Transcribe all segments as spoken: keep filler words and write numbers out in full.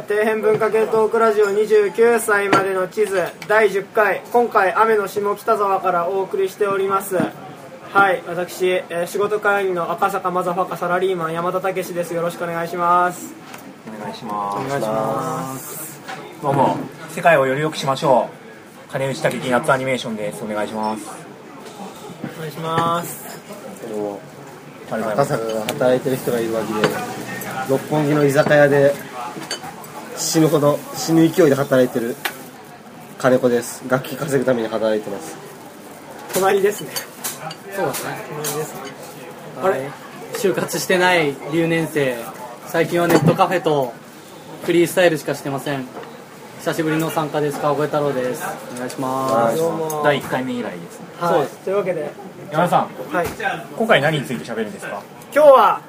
底辺文化系トークラジオにじゅうきゅうさいまでの地図だいじゅっかい、今回雨の下北沢からお送りしております。はい、私、えー、仕事帰りの赤坂マザファカサラリーマン山田武史です。よろしくお願いします。 お願いします。 お願いします。 どうも、世界をより良くしましょう。金内武樹夏アニメーションです。お願いします。 お願いします。 どうも、赤坂が働いてる人がいるわけで、六本木の居酒屋で死ぬほど死ぬ勢いで働いてる金子です。楽器稼ぐために働いてます。 隣ですね。 そうですね。 隣ですね。 あれ、就活してない留年生、最近はネットカフェとフリースタイルしかしてません。久しぶりの参加です。川越太郎です。お願いします。 どうも。 だいいっかいめ以来ですね。 はい、 そうです。 というわけで、 山田さん、 はい、 今回何について喋るんですか？ 今日は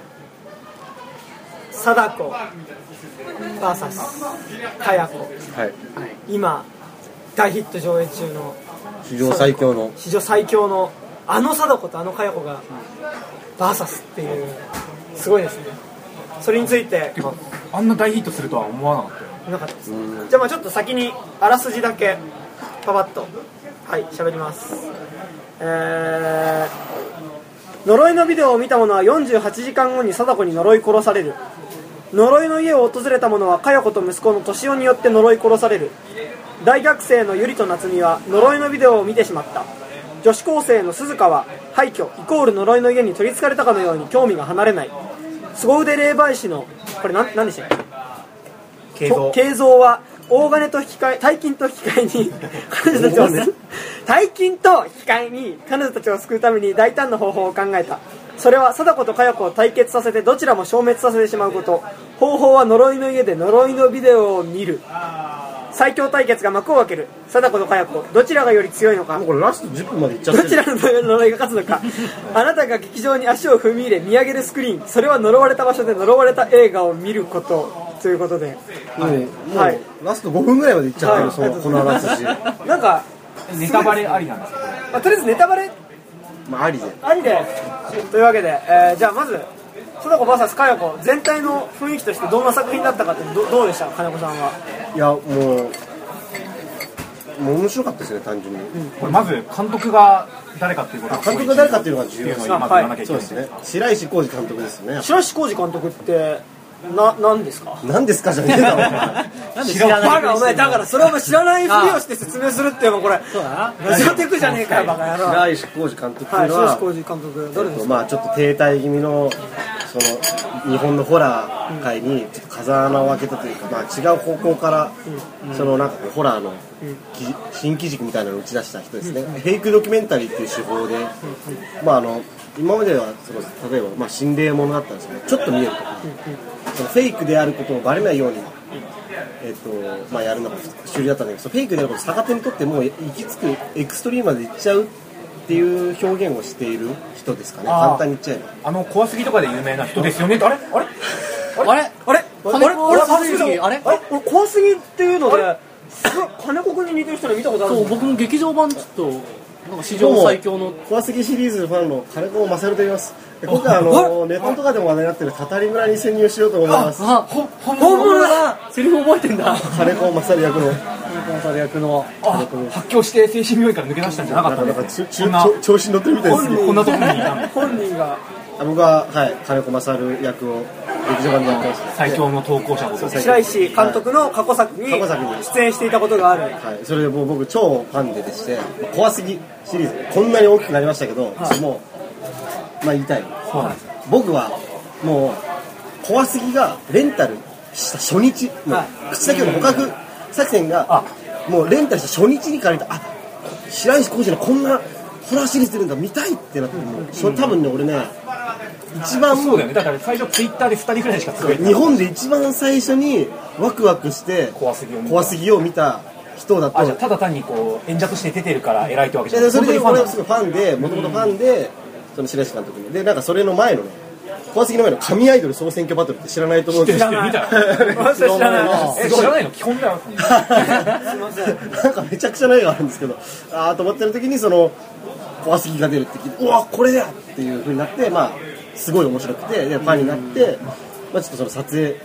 貞子 ブイエス かや子、 はい、 今大ヒット上映中の史上最強の史上最強のあの貞子とあのかや子が ブイエス っていう、すごいですね。それについててかあんな大ヒットするとは思わなかったよ。 なかったです。じゃあまあちょっと先にあらすじだけパパッとはい喋ります。えー、呪いのビデオを見た者はよんじゅうはちじかんごに貞子に呪い殺される。呪いの家を訪れた者はかや子と息子の敏夫によって呪い殺される。大学生のゆりと夏美は呪いのビデオを見てしまった。女子高生の鈴香は廃墟イコール呪いの家に取りつかれたかのように興味が離れない。凄腕霊媒師のこれ何でしたっけ？慶三は大金と引き換え大金と引き換えに彼女たちを大金と引き換えに彼女たちを救うために大胆な方法を考えた。それは貞子とかや子を対決させてどちらも消滅させてしまうこと。方法は呪いの家で呪いのビデオを見る。最強対決が幕を開ける。貞子とかや子、どちらがより強いのか。 もうこれラストじゅっぷんまでいっちゃってる。 どちらの呪いが勝つのか。あなたが劇場に足を踏み入れ見上げるスクリーン、それは呪われた場所で呪われた映画を見ることということで、 もう、はい、もうラストごふんぐらいまでいっちゃってる、はい、そのこのあらすじなんかネタバレありなんですか？ まあ、とりあえずネタバレまあありでありでというわけで、えー、じゃあまず貞子 ブイエス かや子全体の雰囲気としてどんな作品だったかって ど, どうでした金子さんは？ いやもうもう面白かったですね、単純に、うん、 これまず監督が誰かっていうこと監督が誰かっていうのが重要です。 まず言わなきゃいけない。 そうですね。白石浩二監督ですよね。 白石浩二監督ってな、なんですか？ なんですかじゃねえだろなんで知らないバカお前、だからそれを知らないふりをして説明するっていうのこれそうだな、 ラジオテクじゃねえかよバカ野郎。 白石浩二監督っていうのは、 はい、白石浩二監督誰ですか？ まあちょっと停滞気味のその日本のホラー界にちょっと風穴を開けたというか、まあ違う方向からそのなんかホラーの新機軸みたいなのを打ち出した人ですね。フェイクドキュメンタリーっていう手法で、まああの今まではその例えばまあ心霊ものだったんですけど、ちょっと見えるとか、そのフェイクであることをバレないように、えっとまあやるのが主流だったんだけど、そのフェイクであることを逆手にとってもう行き着くエクストリームまで行っちゃうっていう表現をしている人ですかね。簡単に言っちゃえばあの怖すぎとかで有名な人ですよね。あれあれあれあれあれ金子怖すぎあれあれ俺怖すぎっていうので金子君に似てる人に見たことある。 そう、僕も劇場版ちょっとなんか史上最強の怖すぎシリーズファンの金子勝と言います。今回あのネットとかでも話題になってるたたり村に潜入しようと思います。 あ、ほ本物だ。セリフ覚えてんだ。 金子勝役の金子勝役のあ発狂して精神病院から抜け出したんじゃなかったんですね。こんな調子に乗ってるみたいです。 こんなところにいたんで本人が僕は、はい、金子勝役を劇場版でやってます。 最強の投稿者こと白石監督の過去作に出演していたことがある。 はい、それでもう僕超ファンででして、怖すぎシリーズこんなに大きくなりましたけど、はい、もうまあ言いたい。 そうなんですよ。 僕はもう怖すぎがレンタルした初日の、はい、口先の捕獲作戦がもうレンタルした初日に借りた、あ、白石浩二のこんなホラーシリーズ出るんだ見たいってなって、もうそれ多分ね俺ね一番そうだよね。だから最初ツイッターでふたりぐらいしかつぶやいてない。 日本で一番最初にワクワクして怖すぎを見た怖すぎを見た人だと。 あ、じゃあただ単にこう演者として出てるから偉いってわけじゃない。 それで俺はすごいファンで、もともとファンで、その白石監督にで、なんかそれの前のね、怖すぎの前の神アイドル総選挙バトルって知らないと思うんですけど、知らない。知らない。え、知らないの基本だよ。すいません。 なんかめちゃくちゃな絵があるんですけど、あーと思ってる時にその怖すぎが出るって聞いて、うわこれだっていう風になって、まあすごい面白くて、でファンになって、まあちょっとその撮影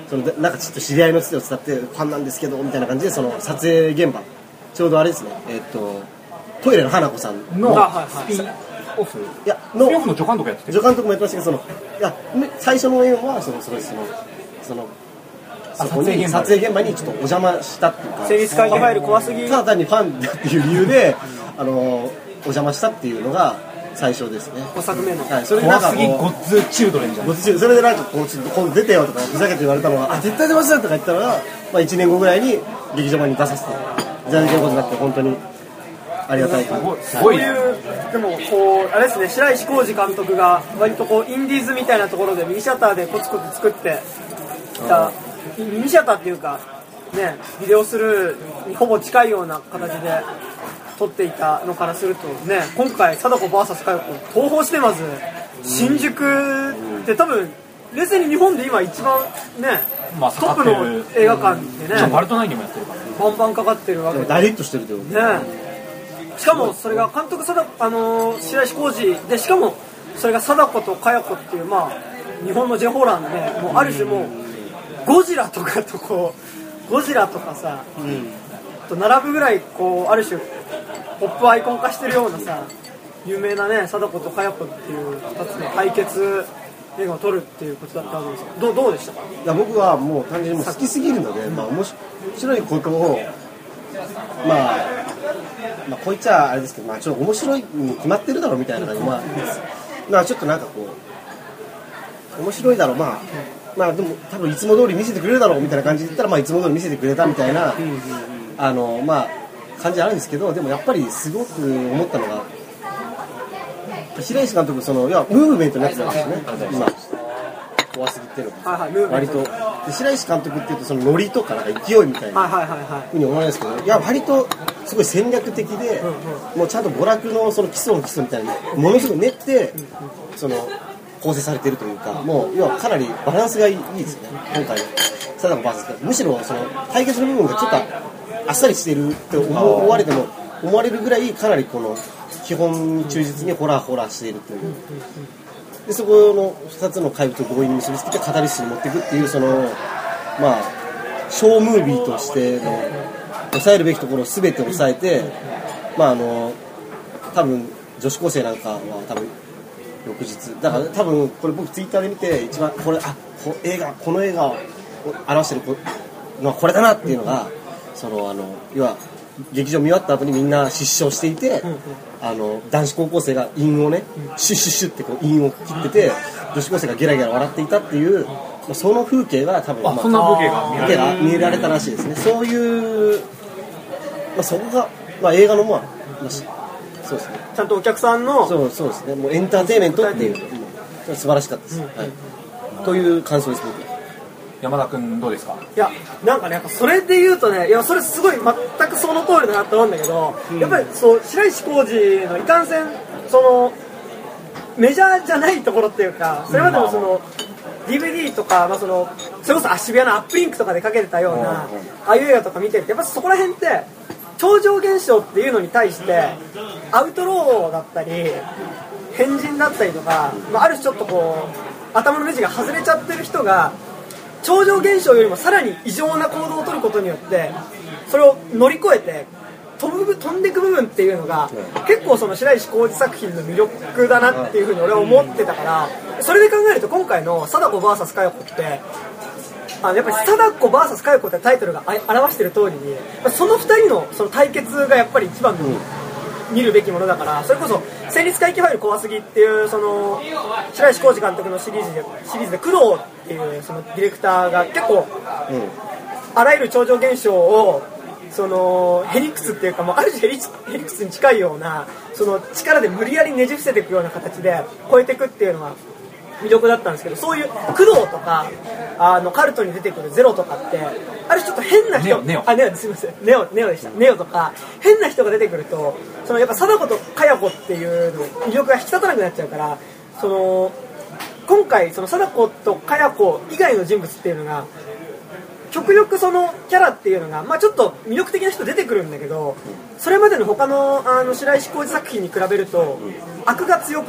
そのなんかちょっと知り合いのつてを伝ってファンなんですけどみたいな感じでその撮影現場ちょうどあれですね、えー、っとトイレの花子さんのあはいはいスピンオフ、 いやスピンオフの助監督やってて、 助監督もやってましたけど、そのいや最初の縁はそのそれそのそのそこに撮影現場にちょっとお邪魔したっていうか、 成立会議ファイル怖すぎ。 ただ単にファンだっていう理由であのお邪魔したっていうのが最初ですね。 ごさくめの。 はい、それでなん怖すぎかこうゴッツチュードレンじゃん。 ごつそれでなんかこうちょっと今度出てよとかふざけて言われたのが、あ絶対出ますとか言ったのが、まあいちねんごぐらいに劇場版に出させていただけることになって本当にありがたいと思います。 すごいね。 そういうでもこうあれですね、白石浩二監督が割とこうインディーズみたいなところでミニシアターでコツコツ作ってきた、ミニシアターっていうかね、ビデオスルーにほぼ近いような形で撮っていたのからするとね、今回貞子 ブイエス 佳代子東宝シネマズ新宿って多分冷静に日本で今一番ね、 まあトップの映画館でね、 バルトナインでもやってるからね。 バンバンかかってるわけで大ヒットしてるということね、しかもそれが監督貞子、あのー、白石浩二で、しかもそれが貞子と佳代子っていう、まあ日本の J ホラーでもうある種もうゴジラとかとこうゴジラとかさ、うん、と並ぶぐらいこうある種ポップアイコン化してるようなさ、有名なね貞子と佳代子っていうふたつの対決映画を撮るっていうことだったわけですけど、どう、どうでしたか？ いや僕はもう単純にもう好きすぎるので、まあ、面白いことを、まあ、まあこいつはあれですけど、まあ、ちょっと面白いに決まってるだろうみたいな感じで、まあ、まあちょっとなんかこう面白いだろう、まあまあでも多分いつも通り見せてくれるだろうみたいな感じで言ったら、まあいつも通り見せてくれたみたいなあのまあ感じあるんですけど、でもやっぱりすごく思ったのが、白石監督そのいやムーブメントになってたんですよね、今怖すぎてるの、はいはい、割とで白石監督っていうとそのノリとかなんか勢いみたいなふうに思われるんですけど、いや割とすごい戦略的で、もうちゃんと娯楽のその基礎の基礎みたいにものすごい練ってその構成されているというか、もう要はかなりバランスがいいですよね今回の貞子 ブイエス むしろその対決の部分がちょっとあっさりしているって思われても思われるぐらいかなりこの基本に忠実にホラーホラーしているという、でそこのふたつの怪物を強引に結びつけてカタリスに持っていくっていう、そのまあショームービーとしての抑えるべきところを全て抑えて、まああの多分女子高生なんかは多分翌日だから多分これ僕ツイッターで見て一番これあこ映画この映画を表してるのはこれだなっていうのが、そのあの要は劇場見終わった後にみんな失笑していて、あの男子高校生が韻をねシュッシュッシュッってこう韻を切ってて、女子高生がゲラゲラ笑っていたっていうその風景が多分、まあ、 そんな風景が見られた見られたらしいですね。そういう、まあ、そこが、まあ、映画のまあ、まあ、そうですね、 ちゃんとお客さんのそうそうですね、もうエンターテインメントっていう、うん、素晴らしかったです、うん、はい、という感想です僕。 山田君どうですか？ いやなんかね、やっぱそれで言うとね、いやそれすごい全くその通りだなと思うんだけど、うん、やっぱりそう白石浩二のいかんせんそのメジャーじゃないところっていうか、それまでもその ディーブイディー とか、まあ、そのそれこそ渋谷のアップリンクとかでかけてたような、うん、ああいう映画とか見てるとやっぱそこら辺って超常現象っていうのに対してアウトローだったり変人だったりとか、まあ、ある種ちょっとこう頭のネジが外れちゃってる人が超常現象よりもさらに異常な行動を取ることによってそれを乗り越えて飛ぶ飛んでいく部分っていうのが結構その白石浩二作品の魅力だなっていうふうに俺は思ってたから、それで考えると今回の貞子 ブイエス 佳代子ってあのやっぱり貞子 ブイエス 佳代子ってタイトルが表している通りにそのふたりのその対決がやっぱり一番の見るべきものだから、それこそ戦慄回帰ファイル怖すぎっていうその白石浩二監督のシリーズでシリーズで工藤っていうそのディレクターが結構、うん、あらゆる超常現象をそのヘリクツっていうかもうある種ヘリ、ヘリクツに近いようなその力で無理やりねじ伏せていくような形で超えていくっていうのが魅力だったんですけど、そういう工藤とかあのカルトに出てくるゼロとかってある種ちょっと変な人、 ネオネオあネオすみませんネオネオでした、ネオとか変な人が出てくるとそのやっぱ貞子と佳代子っていうの魅力が引き立たなくなっちゃうから、その今回その貞子と佳代子以外の人物っていうのが極力そのキャラっていうのが、まあ、ちょっと魅力的な人出てくるんだけど、それまでの他のあの白石浩二作品に比べると悪が強くない。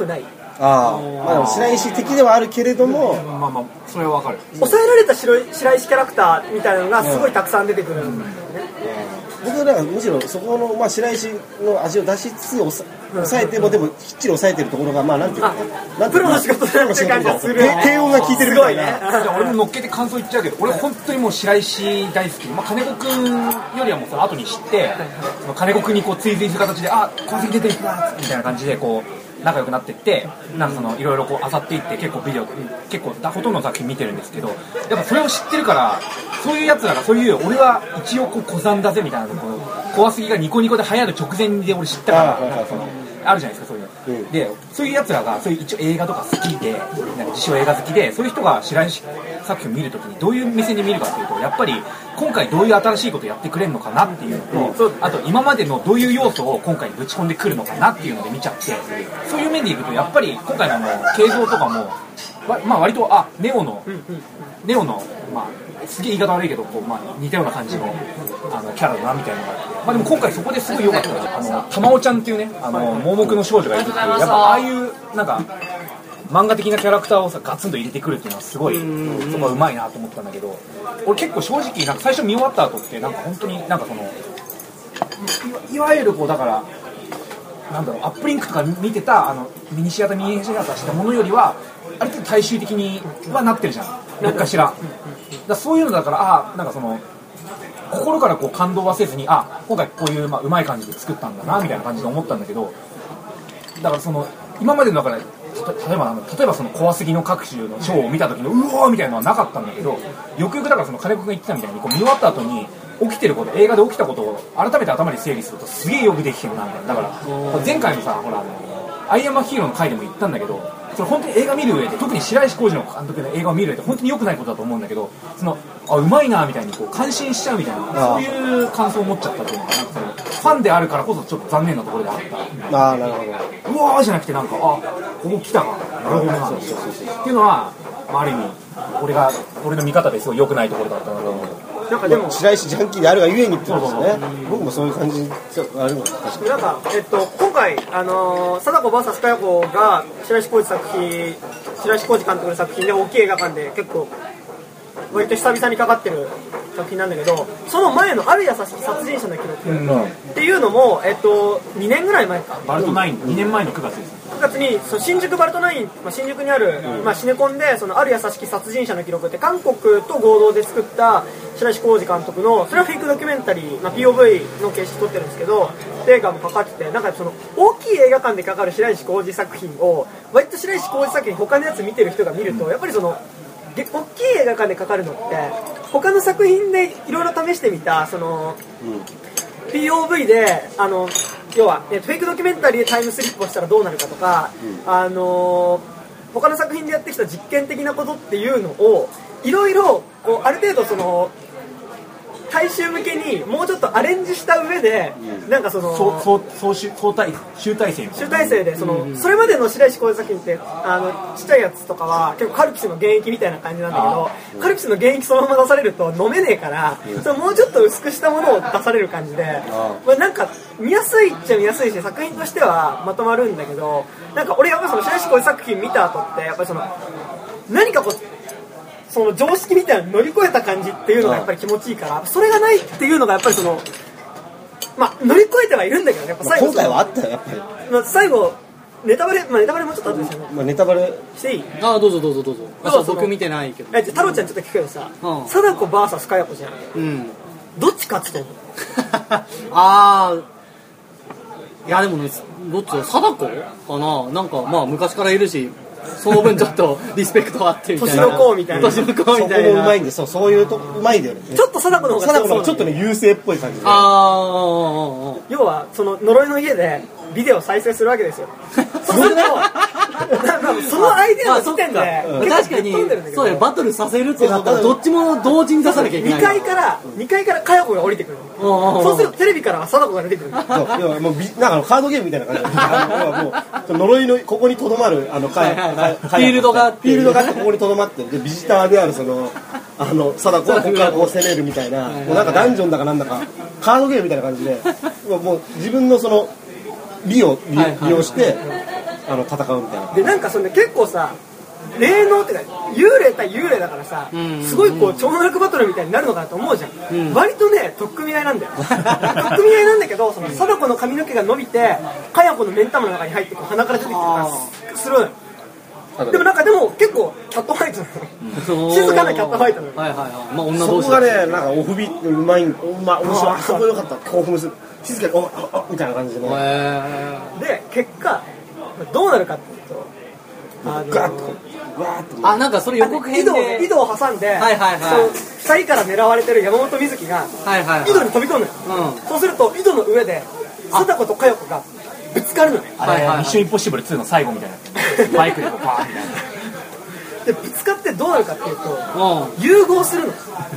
ああ、まあでも白石的ではあるけれども、 まあまあそれはわかる。 抑えられた白い白石キャラクターみたいなのがすごいたくさん出てくるんだよね。 僕はだからむしろそこの、まあ、白石の味を出しつつ抑抑えてもでもきっちり抑えてるところがまあなんていうかなプロの仕事だって感じがする。 低音が効いてるみたいな。 すごいね。 俺も乗っけて感想言っちゃうけど、俺本当にもう白石大好き、まあ、金子くんよりはもうその後に知って、その金子くんにこう追随する形で、あ、功績出てる人だみたいな感じでこう仲良くなっていって、なんかそのいろいろこう漁っていって結構ビデオ結構ほとんどの作品見てるんですけど、やっぱそれを知ってるから、そういうやつらがそういう俺は一応こう小山だぜみたいなところ、怖すぎがニコニコで流行る直前で俺知ったから、なんかそのあるじゃないですかそういうの、うん、でそういうやつらがそういう一応映画とか好きで、なんか自称映画好きで、そういう人が白石作品を見るときにどういう目線で見るかっていうと、やっぱり今回どういう新しいことをやってくれるのかなっていうのと、うん、あと今までのどういう要素を今回ぶち込んでくるのかなっていうので見ちゃって、そういう面でいくとやっぱり今回のあの形状とかもまあ割とあネオの、うんうん、ネオのまあすげえ言い方悪いけどこう、まあ、似たような感じの、あのキャラだなみたいなのがあって、まあ、でも今回そこですごい良かったのが、あの玉緒ちゃんっていうね、あの盲目の少女がいるっていう、やっぱああいうなんか漫画的なキャラクターをさガツンと入れてくるっていうのはすごいそこはうまいなと思ったんだけど、俺結構正直なんか最初見終わった後ってなんか本当になんかその い, いわゆるこうだからなんだろう、アップリンクとか見てたあのミニシアターミニシアターしたものよりはある程度大衆的にはなってるじゃん、どっかしら。だそういうのだから、あなんかその心からこう感動はせずに、あ今回こういう、まあ、うまい感じで作ったんだなみたいな感じで思ったんだけど、だからその今までの中で例えば例えばその怖すぎの各種のショーを見た時のうおーみたいなのはなかったんだけど、よくよくだからその金子君が言ってたみたいにこう見終わった後に起きてること、映画で起きたことを改めて頭に整理するとすげえよくできてるなみたいな。だから前回のさほらあのアイアンマンヒーローの回でも言ったんだけど、それ本当に映画見る上で、特に白石浩二の監督の映画を見る上で本当に良くないことだと思うんだけど、そのあうまいなみたいにこう感心しちゃうみたいな、そういう感想を持っちゃったというのかな、そのファンであるからこそちょっと残念なところであった。 ああなるほど。 うわーじゃなくてなんかあここ来たかなるほどなっていうのは、まあ、ある意味俺が俺の見方ですごい良くないところだったなと思う。 なんかでも白石ジャンキーであるがゆえにってことですね。僕もそういう感じあるの確かに。 なんかえっと今回あのー、貞子 ブイエス 佳代子が白石浩二作品白石浩二監督の作品で大きい映画館で結構割と久々にかかってる作品なんだけど、その前のある優しき殺人者の記録っていうのも、えっと、にねんぐらい前か、 バルトナインにねんまえのくがつです。 くがつにその新宿バルトナイン、まあ、新宿にある、うんまあ、シネコンでそのある優しき殺人者の記録って韓国と合同で作った白石浩二監督の、それはフェイクドキュメンタリー、まあ、ピーオーブイ の形式撮ってるんですけど、映画もかかってて、なんかその大きい映画館でかかる白石浩二作品を割と白石浩二作品他のやつ見てる人が見ると、やっぱりその大きい映画館でかかるのって他の作品でいろいろ試してみたその、うん、ピーオーブイ であの要は、ね、フェイクドキュメンタリーでタイムスリップをしたらどうなるかとか、うん、あの他の作品でやってきた実験的なことっていうのをいろいろある程度その大衆向けにもうちょっとアレンジした上で、うん、なんかそのそうそうそう集大集大成集大成でその、うん、それまでの白石浩二作品ってあのちっちゃいやつとかは結構カルピスの原液みたいな感じなんだけど、うん、カルピスの原液そのまま出されると飲めねえから、うん、それもうちょっと薄くしたものを出される感じで、うんまあ、なんか見やすいっちゃ見やすいし作品としてはまとまるんだけど、なんか俺やっぱその白石浩二作品見た後ってやっぱりその何かこうその常識みたいなの乗り越えた感じっていうのがやっぱり気持ちいいから、それがないっていうのがやっぱりそのまあ乗り越えてはいるんだけどね、やっぱ最後、 まあ、今回はあったよやっぱり、 まあ、最後ネタバレ、まあ、ネタバレもちょっとあったんですよね、 まあ、ネタバレしていい？ ああどうぞどうぞどうぞ。あそう僕見てないけど。 えじゃ太郎ちゃんちょっと聞くけどさ、貞子 ブイエス 佳代子じゃん。うんどっち勝つと思う？ ああいやでもねどっちだ貞子かな、なんかまあ昔からいるしその分ちょっとリスペクトあってみたいな年の子みたいな年の子みたいな、 そこもうまいんで、そうそういうとうまいんだよね。 ちょっと貞子の方が貞子の方がちょっとね優勢っぽい感じで、 ああ要はその呪いの家でビデオを再生するわけですよ。そうするとそのアイデアの時点で、まあうん、確かにそうだよ、バトルさせるってなったらどっちも同時に出さなきゃいけない。 にかいからにかいから佳代子が降りてくる。そうするとテレビからは貞子が出てくる。 そう要はもうなんかカードゲームみたいな感じで、あのもう呪いのここにとどまるあのフィールドがフィールドがあってここにとどまってでビジターであるそのあの貞子をここからこう攻めるみたいな、もうなんかダンジョンだかなんだかカードゲームみたいな感じで、もう自分のその美を利用してあの戦うみたいな。 でなんかそれ、ね、結構さ霊能ってか幽霊対幽霊だからさ、うんうんうん、すごいこう超能力バトルみたいになるのかなと思うじゃん、うん、割とね取っ組み合いなんだよ取っ組み合いなんだけど、その貞子の髪の毛が伸びてかや子の目ん玉の中に入ってこう鼻から出てきてからするのよ。でもなんかでも結構キャットファイトなの静かなキャットファイトなの、 はいはいはい、まあ、女同士そこがねなんかオフビうまい、おま面白い、そこ良かった、興奮する、静かにおおおみたいな感じでね。 で結果どうなるかっていうと、あのー、 ガッとわーっと、 あ、なんかそれ予告編で井戸を挟んで、はいはいはい、そのふたりから狙われてる山本美月が、はいはいはい、井戸に飛び込むのよ、うん、そうすると井戸の上で貞子と佳代子がぶつかるのよ。 あれ、はいはい、ミッションインポッシブルツーの最後みたいなバイクでこうバーンみたいなでぶつかってどうなるかっていうと、うん、融合するの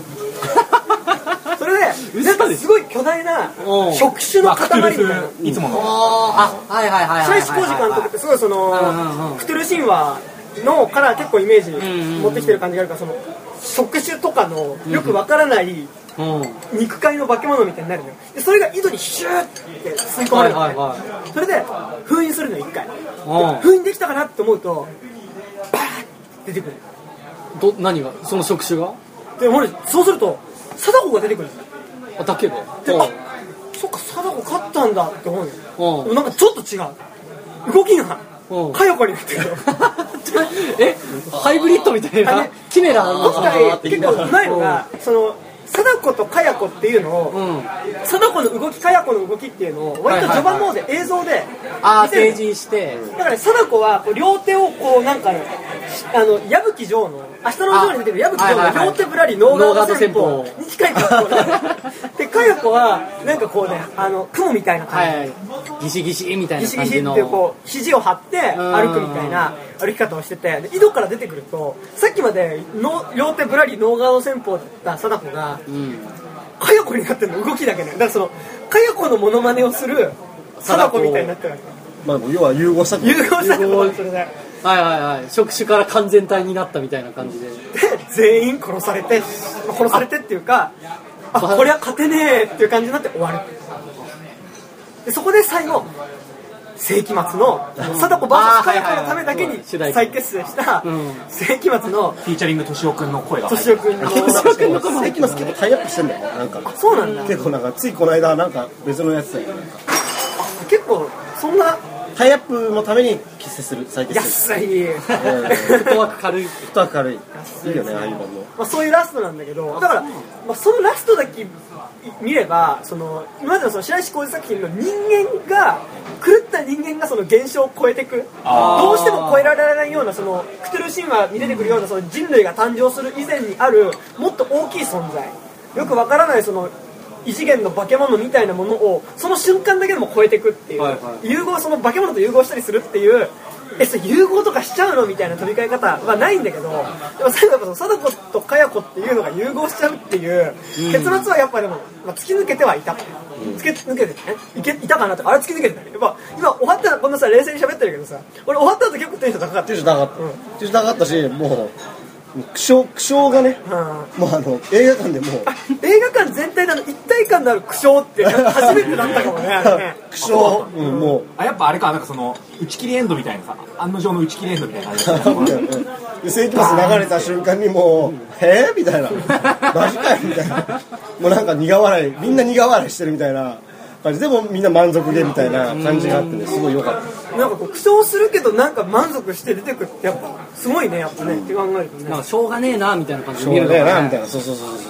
それでなんかすごい巨大な触手の塊みたいな、 いつものあ、はいはいはいはい、 白石浩二監督ってすごいその、うんうん、クトゥル神話のから結構イメージ持ってきてる感じがあるから、その触手とかのよくわからない肉塊の化け物みたいになるのよ。でそれが井戸にシューって吸い込まれるのね、はいはいはい、それで封印するのよ一回。封印できたかなって思うとバーッ出てくる。 ど何がその触手がで俺そうすると貞子が出てくるんですよ。 あだけどであそっか貞子勝ったんだって思うのよ。でもなんかちょっと違う動きが佳代子になってるよえハイブリッドみたいなキメラの今回結構うまいのが、その貞子と佳代子っていうのを、うん、貞子の動き佳代子の動きっていうのを割と序盤の方で映像であ提示して、 だから貞子はこう両手をこうなんか、ね、あの矢吹城の明日のジョーに出てる矢吹城の両手ぶらりノーガード戦法に近い格好で、佳代子はなんかこうねあの雲みたいな感じ、はい、 ギシギシみたいな感じのギシギシってこう肘を張って歩くみたいな歩き方をしてて、で井戸から出てくるとさっきまでの両手ぶらりノーガード戦法だった貞子が佳代子になってるの、動きだけね。だからその佳代子のモノマネをする貞子みたいになってるわけ。 まあ要は融合した融合したのそれで、 はいはいはい、触手から完全体になったみたいな感じで、で全員殺されて殺されてっていうか、あこれは勝てねえっていう感じになって終わる。でそこで最後世紀末の貞子 ブイエス 佳代子のためだけに再結成した世紀末のフィーチャリングとしおくんの声がとしおくんの世紀末結構タイアップしてんだよなんか。 あそうなんだ。 結構なんかついこの間なんか別のやつだよね。 あ結構そんなタイアップのために結成する再結成安いフットワーク軽いフットワーク軽いいいよねああいうのも、 まあ、そういうラストなんだけど、だから、まあ、そのラストだけ見ればその今までのその白石浩二作品の人間が狂った人間がその現象を超えていく、どうしても超えられないようなそのクトゥル神話に出てくるようなその人類が誕生する以前にあるもっと大きい存在、よくわからないその異次元の化け物みたいなものをその瞬間だけでも超えていくっていう、はいはい、融合その化け物と融合したりするっていうえそれ融合とかしちゃうのみたいな飛び交い方はないんだけど、でも最後やっぱ貞子と佳代子っていうのが融合しちゃうっていう結末はやっぱでも、まあ、突き抜けてはいた、うん、突き抜けてね い, けいたかなとかあれ突き抜けてたね。やっぱ今終わったらこんなさ冷静に喋ってるけどさ、俺終わった後結構テンション高かった。 テンション高かった、うん、テンション高かったしもう苦笑苦笑がね、うん、もうあの映画館でもう映画館全体での一体感のある苦笑って初めてだったかもねあれね苦笑、うん、もうあやっぱあれかなんかその打ち切りエンドみたいなさ案の定の打ち切りエンドみたいな感じで世紀末流れた瞬間にもうえーみたいなマジかよみたいなもうなんか苦笑いみんな苦笑いしてるみたいな感じでもみんな満足げみたいな感じがあってねすごい良かった。 なんかこう苦笑するけどなんか満足して出てくってやっぱすごいねやっぱね、うん、って考えるとねなんかしょうがねえなみたいな感じで見るのかねしょうがねえなみたいなそうそうそうそう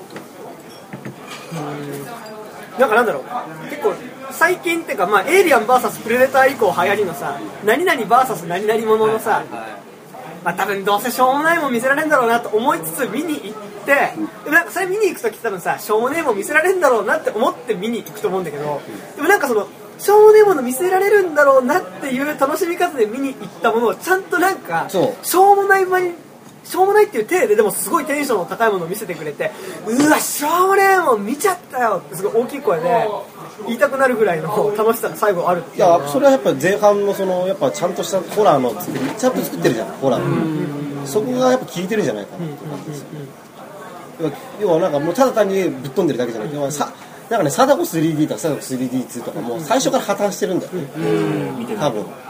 うんなんかなんだろう結構最近っていうかまあエイリアン ブイエス プレデター以降流行りのさ何々 ブイエス 何々もののさ、はいはいまあ多分どうせしょうもないもん見せられるんだろうなと思いつつ見に行って、でもなんかそれ見に行くとき多分さしょうもねえもん見せられるんだろうなって思って見に行くと思うんだけど、でもなんかそのしょうもねえもの見せられるんだろうなっていう楽しみ方で見に行ったものをちゃんとなんかしょうもない間にしょうもないっていう体ででもすごいテンションの高いものを見せてくれて、うわしょうもねえもん見ちゃったよってすごい大きい声で言いたくなるぐらいの楽しさが最後あるっていう。 いやそれはやっぱり前半のそのやっぱちゃんとしたホラーの作りちゃんと作ってるじゃんホラーのそこがやっぱ効いてるんじゃないかなって感じですよ。要はなんかもうただ単にぶっ飛んでるだけじゃなくて、さなんかね貞子 スリーディー とか貞子 スリーディーツー とかも最初から破綻してるんだよね。多分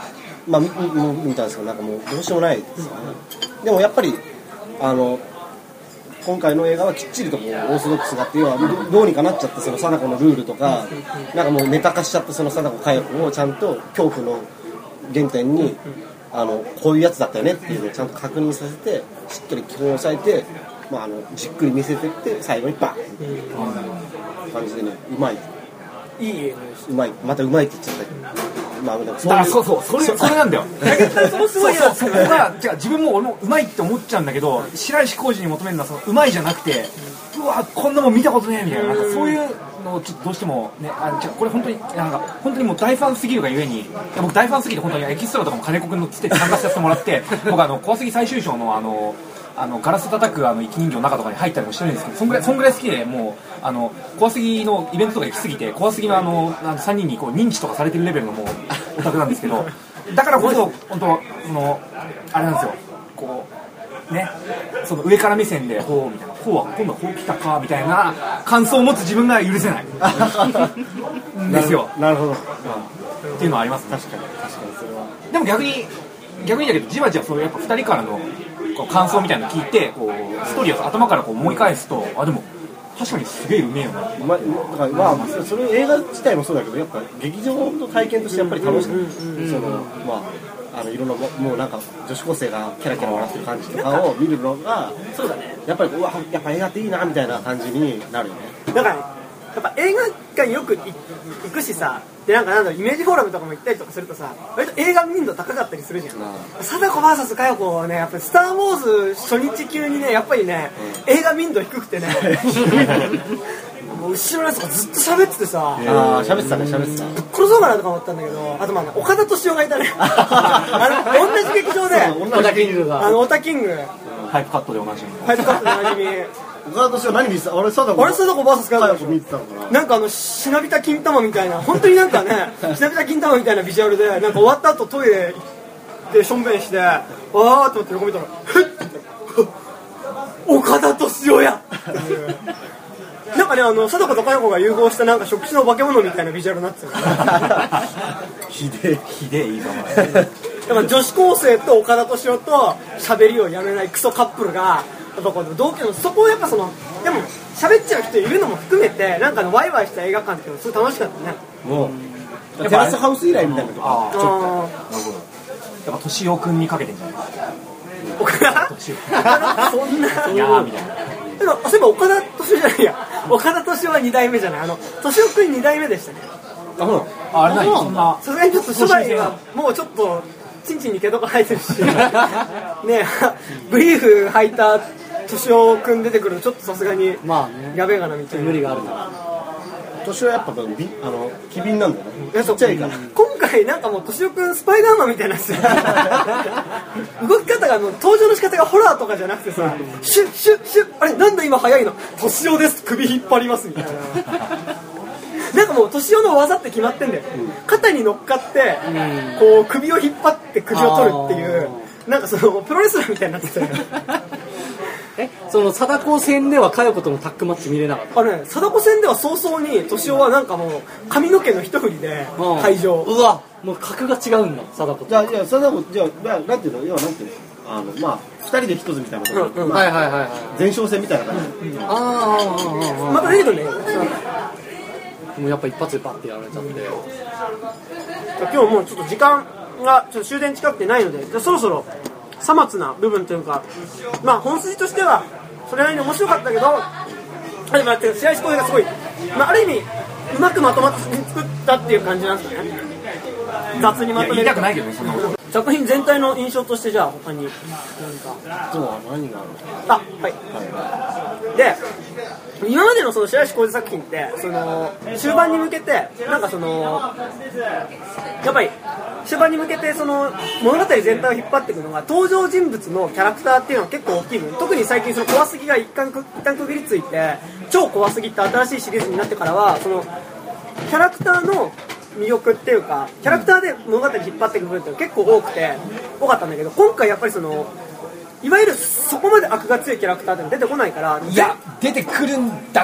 まあ見見たんですけどなんかもうどうしようもないですよね。でもやっぱりあの今回の映画はきっちりとこうオーソドックスがあって要はどうにかなっちゃったその貞子のルールとかなんかもうネタ化しちゃったその貞子佳代子をちゃんと恐怖の原点にあのこういうやつだったよねっていうのをちゃんと確認させてしっかり基本を押さえて、まあ、あのじっくり見せてって最後にバンっていう感じでねうまいいい映画でしうまいまたうまいって言っちゃったけど、まあ、でもだからそうそうそれそれなんだよたそのすごいそうそうそこがじゃあ自分も俺もうまいって思っちゃうんだけど白石浩二に求めるのはそのうまいじゃなくてうわこんなもん見たことねえみたいななんかそういうのをちょっとどうしてもねあじゃあこれ本当になんか本当にもう大ファンすぎるがゆえに僕大ファンすぎて本当にエキストラとかも金子君のつて参加させてもらって僕あの怖すぎ最終章のあのあのガラス叩くあの生き人形の中とかに入ったりもしてるんですけどそんぐらいそんぐらい好きでもうあの怖すぎのイベントとか行きすぎて怖すぎのあのあのさんにんにこう認知とかされてるレベルのもうオタクなんですけどだからこそ本当そのあれなんですよこうねその上から目線でほうみたいなほうは今度はこう来たかみたいな感想を持つ自分が許せないですよなるほど、うん、 っていうのはありますね。 確かに確かにそれはでも逆に逆にだけどじわじわそうやっぱふたりからのこう感想みたいなの聞いてこうストーリーを頭からこう思い返すとあでも確かにすげえうめえよな、 ま、だからまあそれ映画自体もそうだけどやっぱ劇場の体験としてやっぱり楽しくてそのまああのいろんなもうなんか女子高生がキャラキャラ笑ってる感じとかを見るのがそうだねやっぱりうわやっぱ映画っていいなみたいな感じになるよね。 だからやっぱ映画館よく行くしさでなんかなんだろうイメージフォーラムとかも行ったりとかするとさ割と映画民度高かったりするじゃん貞子 ブイエス 佳代子はねやっぱりスター・ウォーズ初日級にねやっぱりね、うん、映画民度低くてねもう後ろのやつがずっと喋っててさああ喋ってたね喋ってたぶっ殺そうかなとか思ったんだけどあとまあ、ね、岡田敏夫がいたねあの同じ劇場でオタキングがあのオタキングハイプカットでおなじみハイプカットでおなじみ岡田敏夫何見てた俺貞子俺貞子 ブイエス 佳代子見てたのかななんかあのしなびた金玉みたいな本当になんかねしなびた金玉みたいなビジュアルでなんか終わった後トイレでしょんべんしてわーって思って横見たらふっ岡田敏夫やなんかねあの貞子と佳代子が融合したなんか食事の化け物みたいなビジュアルになってたひでえひでえいいぞだから女子高生と岡田敏夫と喋りをやめないクソカップルがやっぱこう同居のそこをやっぱそのでも喋っちゃう人いるのも含めてなんかのワイワイした映画館っていうのすごい楽しかったねもうテラスハウス以来みたいなとかああちょっとなるほどやっぱ敏夫君にかけてんじゃない岡田敏夫そんないやーみたいなでもそういえば岡田敏夫じゃないや岡田敏夫はに代目じゃないあの敏夫君に代目でしたねあほらああれ何そんなさすがにちょっと初代はもうちょっとチンチンに毛とか生えてるしねブリーフ履いた敏夫君出てくるちょっとさすがにまあねやべえかなみたいな無理があるから年はやっぱびあの機敏なんだよねいやちっちゃいから今回なんかもう敏夫くんスパイダーマンみたいなんですよ動き方がもう登場の仕方がホラーとかじゃなくてさシュッシュッシュッあれなんだ今早いの敏夫です首引っ張りますみたいななんかもう敏夫の技って決まってんだよ、うん、肩に乗っかって、うん、こう首を引っ張って首を取るっていうなんかそのプロレスラーみたいになってたよえその貞子戦では佳代子とのタッグマッチ見れなかったあれ、ね、貞子戦では早々に敏夫はなんかもう髪の毛の一振りで退場、 うん、うわもう格が違うんだ貞子とじゃあいや貞子じゃあなんていうの要はなんていうのあのまあふたりで一つみたいなこと、 うんうんまあ、 はいはいはいはい前哨戦みたいな感じ、うんうん、ああああまた出てくるねもうやっぱ一発でパッてやられちゃって今日もうちょっと時間がちょっと終電近くてないのでじゃあそろそろさまつな部分というかまあ本筋としてはそれなりに面白かったけどでも試合思考がすごい、まあ、ある意味うまくまとまって作ったっていう感じなんですよね雑にまとめる言いたくないけどねそんなこと作品全体の印象としてじゃあ他に何かそうは何があるあはい、はい、で今までのその白石浩二作品ってその終盤に向けてなんかそのやっぱり終盤に向けてその物語全体を引っ張っていくのが登場人物のキャラクターっていうのは結構大きい分特に最近その怖すぎが一貫一旦区切りついて超怖すぎって新しいシリーズになってからはそのキャラクターの魅力っていうかキャラクターで物語引っ張っていく部分って結構多くて多かったんだけど今回やっぱりそのいわゆるそこまで悪が強いキャラクターって出てこないからいや出てくるんだ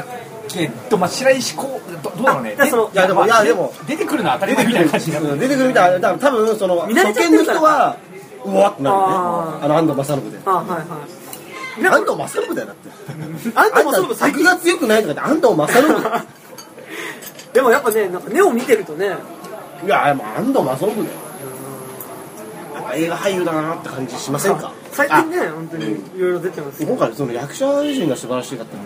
けど、まあ、白石こう ど, どうだろうね。 あそのいやでも、いやでも出てくるのは当たり前みたいな感じになる。 出てくるみたいな、多分その見慣れ初ちゃってるから見の人はうわってなるよね。 あーあの安藤正信で。 あはいはい安藤正信だよだって。 あんたもあんた作が強くないとかって安藤正信。 でもやっぱね、なんかネオ見てるとね、 いやでも安藤正信だよ。やっぱ映画俳優だなって感じしませんか。 最近ね、本当にいろいろ出てますよ。 今回その役者陣が素晴らしかった。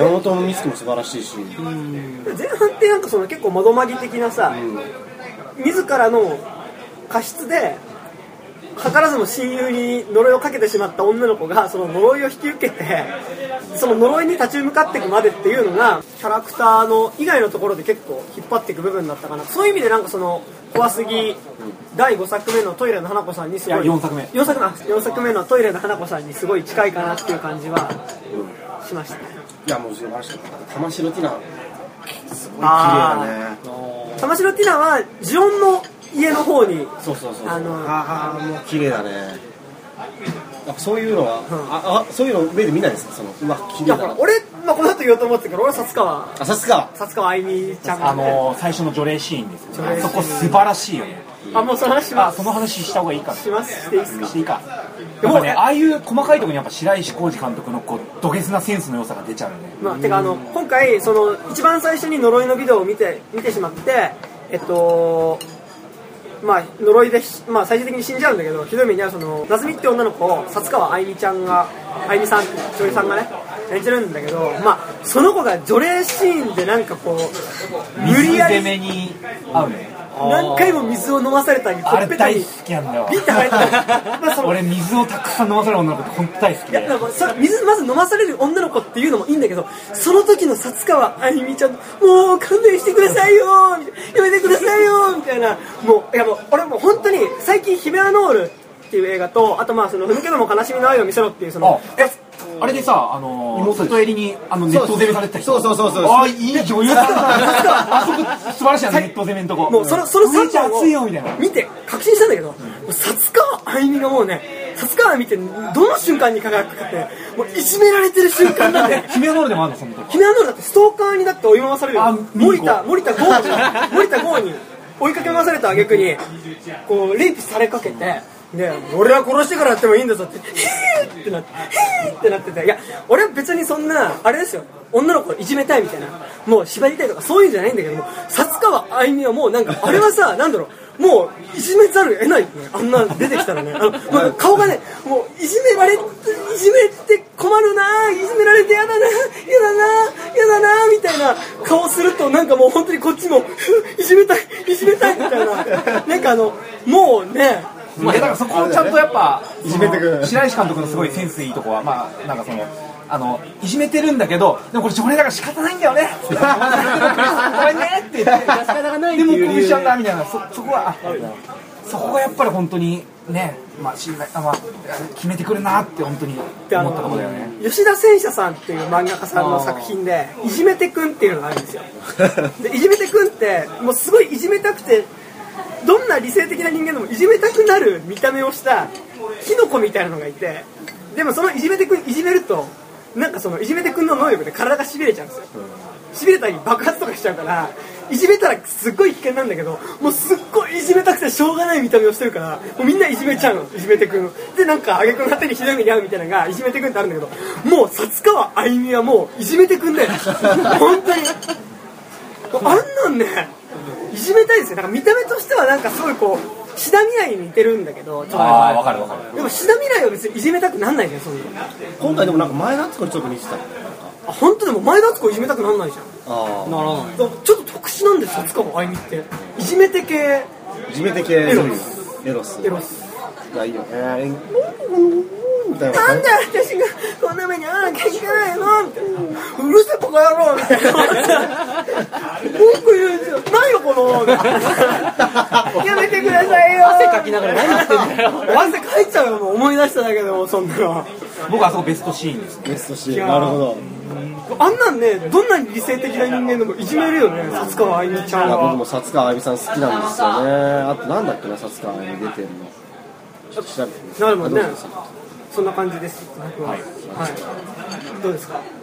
山本美月も素晴らしいし。 前半ってなんかその結構窓まぎ的なさ、自らの過失で図らずも親友に呪いをかけてしまった女の子がその呪いを引き受けて、その呪いに立ち向かっていくまでっていうのがキャラクターの以外のところで結構引っ張っていく部分だったかな。そういう意味でなんかその怖すぎだいごさくめのトイレの花子さんにすごい、 いやよんさくめよんさくめよんさくめのトイレの花子さんにすごい近いかなっていう感じはしましたね。 いやもう素晴らしかった。玉城ティナすごい綺麗だね。 玉城ティナはジオンの家の方にそうそうそう。 あのああもう綺麗だね。やっぱそういうのは、ああそういうの目で見ないですか。そのうわ綺麗だな。 いやほら俺、まあ、この後言おうと思ってたけど俺は薩川あさすが。 薩川あゆみちゃんが、 あね、 の最初の除霊シーンですよね。 除霊シーンそこ素晴らしいよね。 あもうその話しますあその話した方がいいかな。 しますしていいですか。 していいか。やっぱね、ああいう細かいところにやっぱ白石浩二監督のこう土下座なセンスの良さが出ちゃうよね。 まあ、てかあの今回その一番最初に呪いのビデオを見て見てしまってえっとまあ呪いで、まあ、最終的に死んじゃうんだけどひどい目にはその夏美って女の子を薩川あゆみちゃんがあゆみさん女優さんがね演じるんだけど、まあその子が除霊シーンでなんかこう無理やり水攻めに合うね。 何回も水を飲まされたりあれ大に好きなんだよ。 ビッて入ったまあその俺水をたくさん飲まされる女の子って本当大好きで。 いやだからそれ水まず飲まされる女の子っていうのもいいんだけどその時の薩川あゆみちゃんもう勘弁してくださいよみたいなやめてくださいよみたいなもういやもう俺もう本当に最近ヒメアノールっていう映画とあとまあそのふぬけども悲しみの愛を見せろっていうそのあえあれでさ、あのー、外襟にあのネット攻めされてた人。 そうそうそうそう。 あーいい女優だな。あそこ素晴らしいやんネット攻めのとこ。 もうそのそのめっちゃさん熱いよみたいな。 見て確信したんだけど、もう薩川あゆみがもうね薩川あゆみってどの瞬間に輝くかってもういじめられてる瞬間なんでヒメアノールでもあるのその時。 ヒメアノールだってストーカーにだって追い回されるあよ森田森田剛に森田剛に追いかけ回された挙句にこうレイプされかけてで俺は殺してからやってもいいんだぞってヒーってなってヒーってなってていや俺は別にそんなあれですよ女の子をいじめたいみたいなもう縛りたいとかそういうんじゃないんだけども薩川あゆみはもうなんかあれはさなんだろうもういじめざるを得ないよねあんな出てきたらねあのもう顔がねもういじめられいじめて困るないじめられてやだなやだなやだなみたいな顔するとなんかもう本当にこっちもいじめたいいじめたいみたいななんかあのもうねまあ、だからそこをちゃんとやっぱいじめてくる白石監督のすごいセンスいいとこはまあなんかそのあのいじめてるんだけどでもこれ除霊だから仕方ないんだよねごめんねって言って仕方がないっでていうもこうしちゃうんだみたいなそそこはあそこがやっぱり本当にねまあ信頼あまあ決めてくるなって本当に思ったところだよね。 吉田戦車さんっていう漫画家さんの作品でいじめてくんっていうのがあるんですよでいじめてくんってもうすごいいじめたくてどんな理性的な人間でもいじめたくなる見た目をしたキノコみたいなのがいてでもそのいじめてくんいじめるとなんかそのいじめてくんの能力で体がしびれちゃうんですよしびれたり爆発とかしちゃうからいじめたらすっごい危険なんだけどもうすっごいいじめたくてしょうがない見た目をしてるからもうみんないじめちゃうのいじめてくんでなんか挙句の果てにひどい目に遭うみたいなのがいじめてくんってあるんだけどもう薩川あゆみはもういじめてくんで本当にあんなんねいじめたいですよなんか見た目としてはなんかすごいこう志田未来に似てるんだけどああ分かる分かる。 でも志田未来は別にいじめたくなんないじゃんそんな今回でもなんか前田敦子にちょっと似てた。 あ本当でも前田敦子いじめたくなんないじゃんあならないだからちょっと特殊なんですよ薩川あゆみっていじめて系あ。いじめて系エロ女優エロスエロスがいいよね。みたいな。 なんで私がこんな目に遭わなきゃいけないのみたいなうるせえバカ野郎みたいな文句言うんですよ何よこのやめてくださいよ汗かきながら何言ってんだよ汗かいちゃうよもう思い出しただけでもそんなの僕はあそこベストシーンですね。 ベストシーン。なるほど。 あんなんねどんなに理性的な人間でもいじめるよね薩川あゆみちゃんいや僕はも薩川あゆみさん好きなんですよね。あとなんだっけな薩川あゆみ出てるの。ちょっと調べてみます。 なるもんねあどうぞそんな感じです僕は、はいどうですか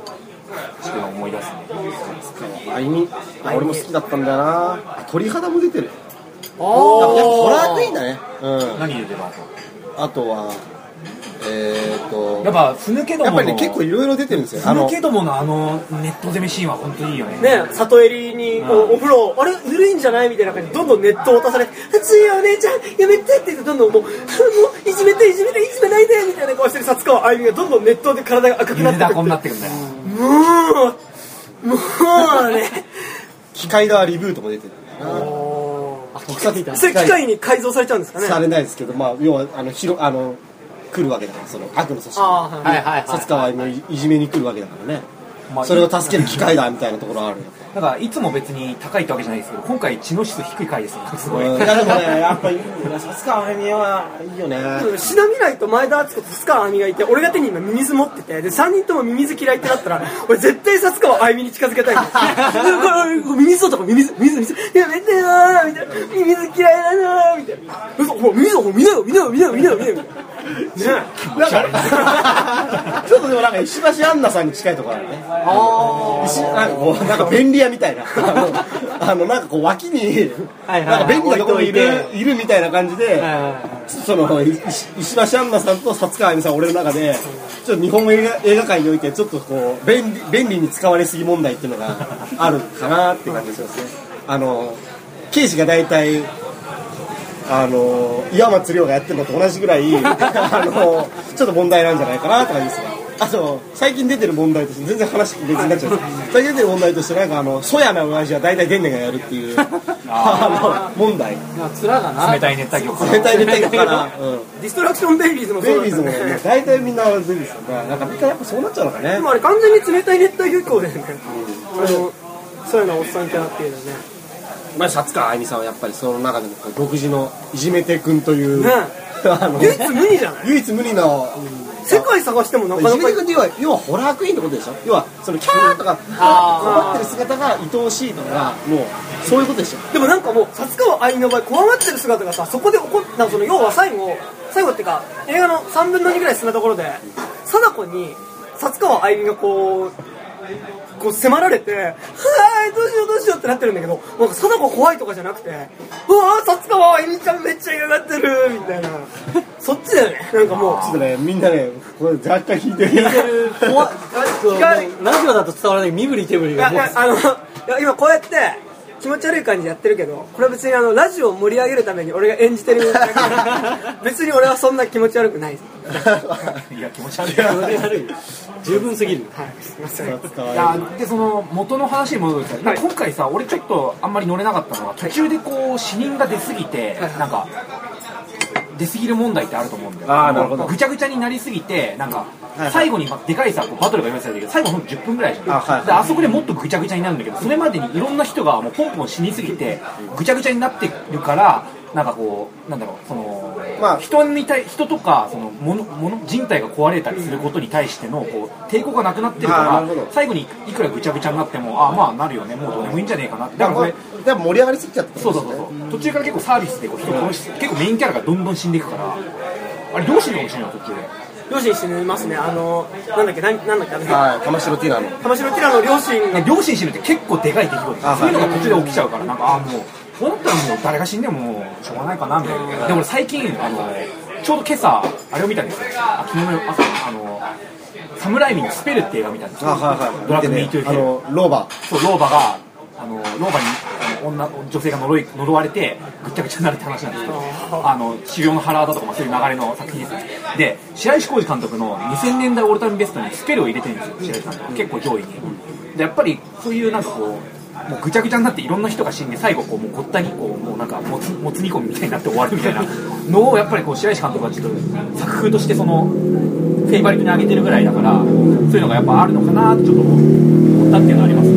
しての思い出すね。 あいみあ俺も好きだったんだよな。鳥肌も出てる。 あやっぱホラークイーンだ。 だね。うん。 何出てますあとはえーとやっぱふぬけどものやっぱりね結構いろいろ出てるんですよ。 ふぬけどものあのネット攻めシーンは本当にいいよね。 ね、里襟にこうお風呂、あれぬるいんじゃないみたいな感じでどんどん熱湯を渡されて「熱いよお姉ちゃんやめて」って言ってどんどんもう「もういじめていじめていじめないで」みたいな顔してる薩川あゆみがどんどん熱湯で体が赤くなってゆでだこになってくんだよ。 もうもうね機械側リブートも出てる。 機械だそれ機械に改造されちゃうんですかね。 されないですけど、まあ要はあのひろあの来るわけだからその悪の組織。 あーはいはいはい薩川あゆみをいいじめに来るわけだからね。 まあそれを助ける機械だみたいなところあるよ。 だからいつも別に高いってわけじゃないですけど、今回知能指数低い回ですよ。すごい。 うんいやでもねやっぱり薩川あゆみはいいよね。 志田未来と前田敦子と薩川あゆみがいて俺が手に今ミミズ持っててでさんにんともミミズ嫌いってなったら俺絶対薩川あゆみに近づけたいんですこれミミズ男ミミズミミズミミズやめてよーみたいなミミズ嫌いだなーみたいな嘘ほらミミズほら見なよ見なよ見なよ見なよ見なよねなんかちょっとでもなんか石橋杏奈さんに近いところあるね。石なんかこうなんか便利屋みたいなあのあのなんかこう脇にはいはいなんか便利なところにいる置いといいるみたいな感じで、 はいはいはいその石石橋杏奈さんと薩川あゆみさん俺の中でちょっと日本映画映画界においてちょっとこう便利便利に使われすぎ問題っていうのがあるかなっていう感じがしますね。あの刑事が大体あの岩松亮がやってるのと同じぐらいあのちょっと問題なんじゃないかなって感じですね。あと最近出てる問題として全然話別になっちゃうんですけど最近出てる問題としてなんかあのそやな親父は大体デンネがやるっていうあの問題まあ面がな冷たい熱帯魚から。 冷たい熱帯魚から、うん、 ディストラクションベイビーズもそうだったベイビーズもね大体みんなベイビーズですよね。なんかみんなやっぱそうなっちゃうのかね。 でもあれ完全に冷たい熱帯魚以降だよねあのそういうのおっさんキャラっていうのはねまあ薩川あゆみさんはやっぱりその中でもこう独自のいじめてくんという、 ねあの唯一無二じゃない唯一無二の世界探してもなかいなかじめてくんって要は要はホラークイーンってことでしょ。要はそのキャーとか困ってる姿が愛おしいとかもうそういうことでしょ。 でもなんかもう薩川あゆみの場合怖がってる姿がさそこで起こっなんかその要は最後最後っていうか映画のさんぶんのにぐらい進んだところで貞子に薩川あゆみがこうこう迫られて「はーいどうしようどうしよう」ってなってるんだけどなんか貞子怖いとかじゃなくて「うわー薩川あゆみちゃんめっちゃ嫌がってる」みたいなそっちだよねなんかもうちょっとねみんなねこれ若干引いてる。 怖いそうラジオだと伝わらない身振り手振りいがもうやいやあのいや今こうやって気持ち悪い感じでやってるけどこれは別にあのラジオを盛り上げるために俺が演じてるだけ別に俺はそんな気持ち悪くないですいや気持ち悪い。 悪い十分すぎるはいすいませんいやでその元の話に戻るんですけど、 はい今回さ俺ちょっとあんまり乗れなかったのは途中でこう死人が出すぎて、 はいなんか出過ぎる問題ってあると思うんだよ。 あーなるほどぐちゃぐちゃになりすぎてなんかはいはい最後にまでかいさこうバトルが用意されてるけど最後ほんとじゅっぷんぐらいじゃん。 あはいはいであそこでもっとぐちゃぐちゃになるんだけどそれまでにいろんな人がもうポンポン死にすぎてぐちゃぐちゃになってるからなんかこうなんだろうその、 まあ人に対人とかその物物人体が壊れたりすることに対してのこう抵抗がなくなってるからあーなるほど最後にいくらぐちゃぐちゃになってもあまあなるよねもうどうでもいいんじゃねえかなってだからこれでも盛り上がりすぎちゃったってそうことですね。 そうそうそう途中から結構サービスでこう人殺し結構メインキャラがどんどん死んでいくからあれどう死ぬかもしれない途中で両親死にますねあのなんだっけなんなんだっけあのはい玉城ティラノ。 玉城ティラの両親が両親死ぬって結構でかい出来事あそういうのが途中で起きちゃうからなんかあもうそうだったらもう誰が死んでももうしょうがないかなみたいなでも俺最近あのちょうど今朝あれを見たんですよあ昨日の朝あのサムライミのスペルって映画見たんですよあはいはい。 ドラッグミートゥーあヘルのローバそう老婆があの老婆にあの女女性が呪い呪われてぐっちゃぐちゃになるって話なんですけどあの治療の腹だとか、まあ、そういう流れの作品ですねで白石浩二監督のにせんねんだいオールタイムベストにスペルを入れてるんですよ白石監督結構上位にでやっぱりそういうなんかこうもうぐちゃぐちゃになっていろんな人が死んで最後こうもうごったにこうもうなんかもつもつ煮込みみたいになって終わるみたいなのをやっぱりこう白石監督はちょっと作風としてそのフェイバリットに上げてるぐらいだからそういうのがやっぱあるのかなってちょっと思ったっていうのはあります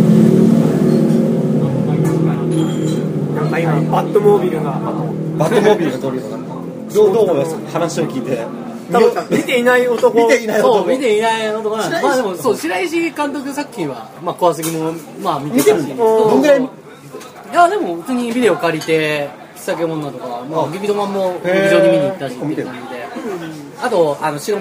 なんか今バットモービルがーバットモービルが通るのかな。どうどう思います話を聞いて。 多分見ていない男見ていない男。 そう見ていない男なんで白石まあでもそう白石監督作品はまあ怖すぎもまあ見てたし見てるんだ。どんぐらい。 いやでも普通にビデオ借りて喫茶店女とかまあ劇場版も劇場に見に行ったしっていう感じであとあの白目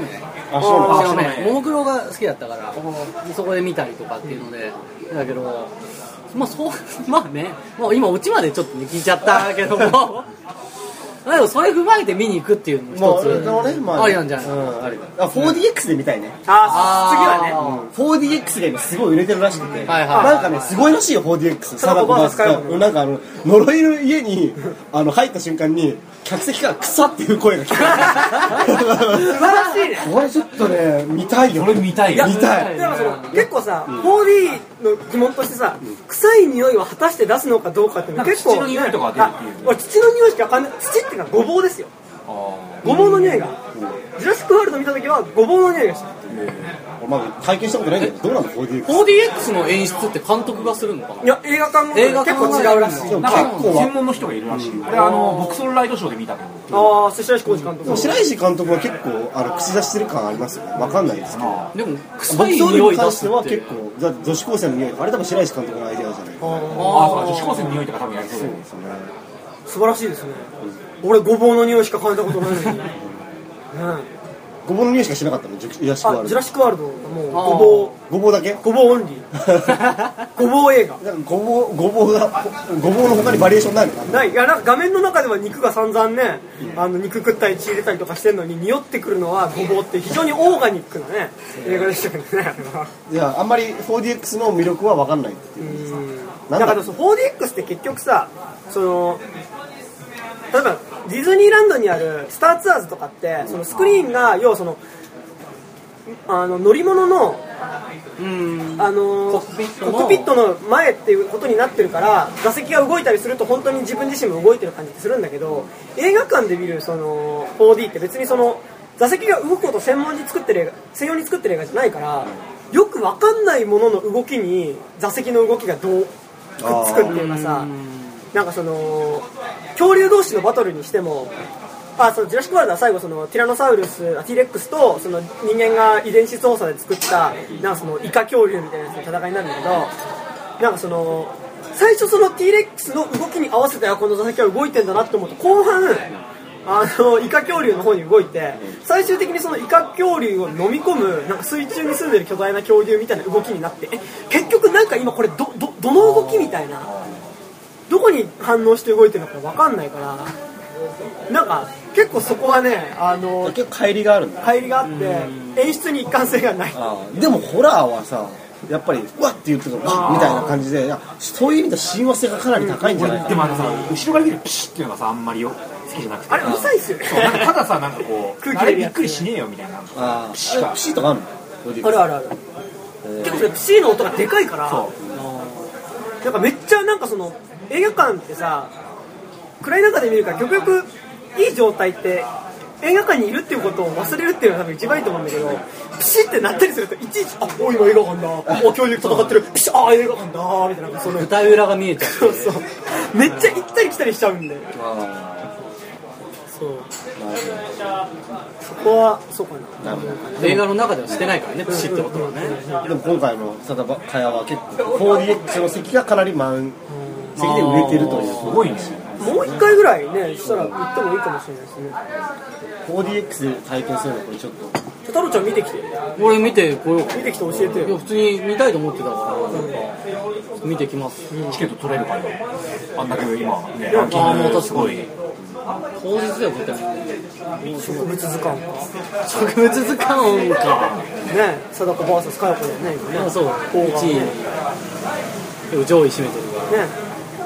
あそうなんだ私はねももクロが好きだったからそこで見たりとかっていうのでだけどまあそうまあねもう今オチまでちょっと、ね、聞いちゃったけどもでもそれ踏まえて見に行くっていうのも一つもうね、まあ、 ありなんじゃない、 うん、ありあ フォーディーエックス で見たいね。 あ次はね、 うん、フォーディーエックス が今すごい売れてるらしくて、 はいはい、 なんかねすごいらしいよ フォーディーエックス。 貞子バーサスかよなんかあの呪いの家にあの入った瞬間に客席から草っていう声が聞こえる素晴らしいね。 これちょっとね見たいよ。 これ見たいよ。 見たい。 でもその結構さ、うん、フォーディー の疑問としてさ、うん、臭い匂いは果たして出すのかどうかっていうの結構、 土の匂いとか出るっていう、ね、 俺土の匂いしか分かんない。土っていうのはごぼうですよ。ごぼうの匂いが、うん、ジュラシックワールド見た時はごぼうの匂いがした。 まあ、体験したことないんだけどどうなの フォーディーエックス。 フォーディーエックス の演出って監督がするのかな。 いや映画館も結構違うらしい。 なんか専門の人がいるらしい。これあのボクソンライドショーで見たけど。 ああ白石浩二監督。 白石監督は結構あの口出してる感ありますよね。わかんないですけど。 でも臭い匂い出すっては結構女子高生の匂いあれ多分白石監督のアイデアじゃない。ああそう女子高生の匂いとか多分やりそうだよね。 素晴らしいですね。俺ごぼうの匂いしか嗅いだことないのに。 ごぼうの匂いしかしなかったのジュラシックワールド。 ジュラシックワールドもうごぼうごぼうだけごぼうオンリーごぼう映画なんかごぼうごぼうがごぼうの他にバリエーションないのかな。 ない。いやなんか画面の中では肉が散々ね、うん、あの肉食ったり血入れたりとかしてるのに匂ってくるのはごぼうって非常にオーガニックなね映画でしたけどね。 いやあんまり フォーディーエックス の魅力は分かんないっていう。 うんなんか フォーディーエックス って結局さその例えばディズニーランドにあるスターツアーズとかってそのスクリーンが要はそのあの乗り物のうんあのコックピットのコックピットの前っていうことになってるから座席が動いたりすると本当に自分自身も動いてる感じってするんだけど映画館で見るその フォーディー って別にその座席が動くことを専門に作ってる映画専用に作ってる映画じゃないからよく分かんないものの動きに座席の動きがどうくっつくっていうかさなんかその恐竜同士のバトルにしてもあそのジュラシックワールドは最後そのティラノサウルスティレックスとその人間が遺伝子操作で作ったなんかそのイカ恐竜みたいなやつの戦いになるんだけどなんかその最初そのティレックスの動きに合わせてこの座席は動いてんだなって思うと後半あのイカ恐竜の方に動いて最終的にそのイカ恐竜を飲み込むなんか水中に住んでる巨大な恐竜みたいな動きになってえ結局なんか今これ ど, ど, どの動きみたいなどこに反応して動いてるのか分かんないからなんか結構そこはねあの結構乖離があるんだ乖離があって演出に一貫性がない。 あでもホラーはさやっぱりうわって言ってたみたいな感じでそういう意味で親和性がかなり高いんじゃないかな。 でもあのさ後ろから見るピシッっていうのがさあんまりよ好きじゃなくてあれうるさいっすよね。 そうなんかたださなんかこう空気あれびっくりしねえよみたいなあピシッピシッとかあるのあるあるある結構それピシーの音がでかいからそうなんかめっちゃなんかその映画館ってさ暗い中で見るから極力いい状態って映画館にいるっていうことを忘れるっていうのが多分一番いいと思うんだけどピシッってなったりするといちいちあお今映画館だお恐竜戦ってるピシッあ映画館だみたいなその舞台裏が見えちゃうそうそうめっちゃ行ったり来たりしちゃうんでそうそこはそうかな映画の中ではしてないからねピシッってことはね。 でも今回のサダバカヤは結構 フォーディーエックス の席がかなり満席で売れてるというすごいねもう一回ぐらいねしたら行ってもいいかもしれないですね。 フォーディーエックス で体験するのこれちょっと太郎ちゃん見てきて俺見てこよう見てきて教えてよ。 いや普通に見たいと思ってたからなんか見てきます。 チケット取れるからあんだけ今ねランキングすごい当日だよ絶対植物図鑑植物図鑑かね貞子 ブイエス 佳代子だよね今ねあそういちいでも上位占めてるからね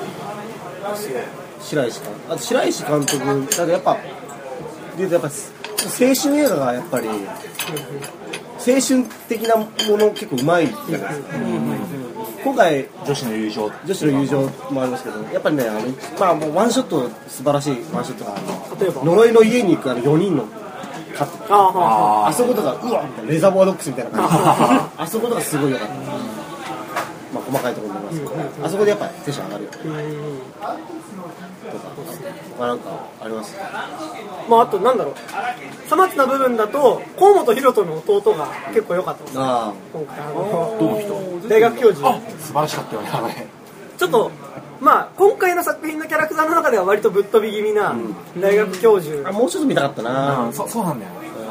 白石監あと白石監督だからやっぱでやっぱ青春映画がやっぱり青春的なもの結構うまいじゃないですか、うんうんうん、今回女子の友情女子の友情もありますけどやっぱりねあの、まあ、もうワンショット素晴らしいワンショットが例えば呪いの家に行くあのよにんのカットあ, あ, あそことかうわみたいなレザーボアドックスみたいな感じあそことかすごいよかった、まあ、細かいところになりますけど、うんうんうん、あそこでやっぱりテンション上がるよ、うんうん、とかまあなんかあります、 まああとなんだろうさまつな部分だと河本大翔の弟が結構良かったです、ね、 あ今回あのどの人大学教授あ素晴らしかったよねあれちょっとまあ今回の作品のキャラクターの中では割とぶっ飛び気味な大学教授、 うん、あもうちょっと見たかったな、 うん、そ, そうなんだよね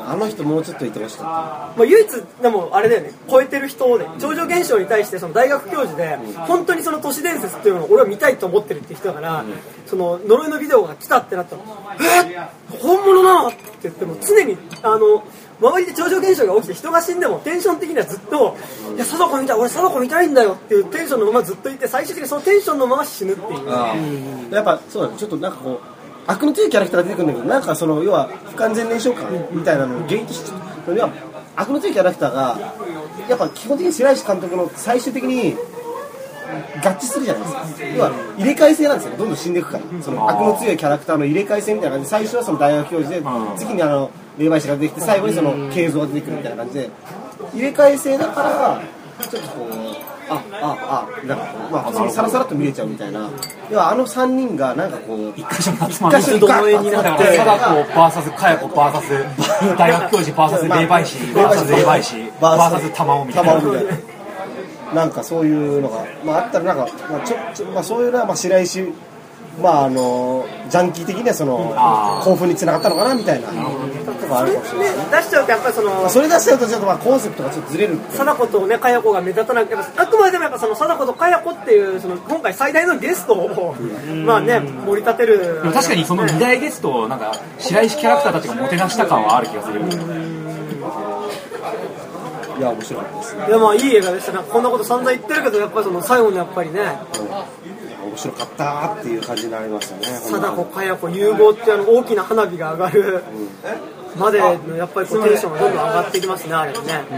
あの人もうちょっといてほしかっまあ、唯一でもあれだよね、超えてる人で超常現象に対してその大学教授で本当にその都市伝説っていうのを俺は見たいと思ってるって人だから、その呪いのビデオが来たってなったらえっ本物なのって言っても常にあの周りで超常現象が起きて人が死んでもテンション的にはずっといや貞子見たい俺貞子見たいんだよっていうテンションのままずっといて最終的にそのテンションのまま死ぬっていう。 た。やっぱそうだね、ちょっとなんかこう悪の強いキャラクターが出てくるんだけど、なんかその要は不完全燃焼感みたいなのを原因として要は悪の強いキャラクターがやっぱ基本的に白石監督の最終的に合致するじゃないですか。要は入れ替え制なんですよ、どんどん死んでいくから。その悪の強いキャラクターの入れ替え制みたいな感じで、最初はその大学教授で次にあの霊媒師が出てきて最後にその慶三が出てくるみたいな感じで入れ替え制だからちょっとこうあああなんかこうまあ普通にサラサラっと見れちゃうみたいな。要はあのさんにんがなんかこう一箇所に集まる一箇所にガッと集まだからって貞子 ブイエス かや子 ブイエス 大学教授 ブイエス 霊媒師 ブイエス 霊媒師 ブイエス 玉尾みたいな玉尾みたいななんかそういうのが、まあ、あったらなんか、まあちょちょまあ、そういうのはまあ白石、まあ、あのジャンキー的にはその興奮につながったのかなみたいなとこあるかもしれない、ね、 出しちゃうとやっぱりその、 まあ、それ出しちゃうとちょっとまあコンセプトがちょっとずれる貞子とねかや子が目立たなくてあくまでもやっぱその貞子とかや子っていうその今回最大のゲストをまあね盛り立てる。 でも確かにそのに大ゲストをなんか白石キャラクターたちがもてなした感はある気がする。 いや面白かったですね。 いやまあいい映画でしたね。こんなこと散々言ってるけどやっぱりその最後のやっぱりね、 うん、面白かったっていう感じになりましたね。 貞子かや子融合ってあの大きな花火が上がるまでのやっぱりこうテンションがどんどん上がっていきますねあれね。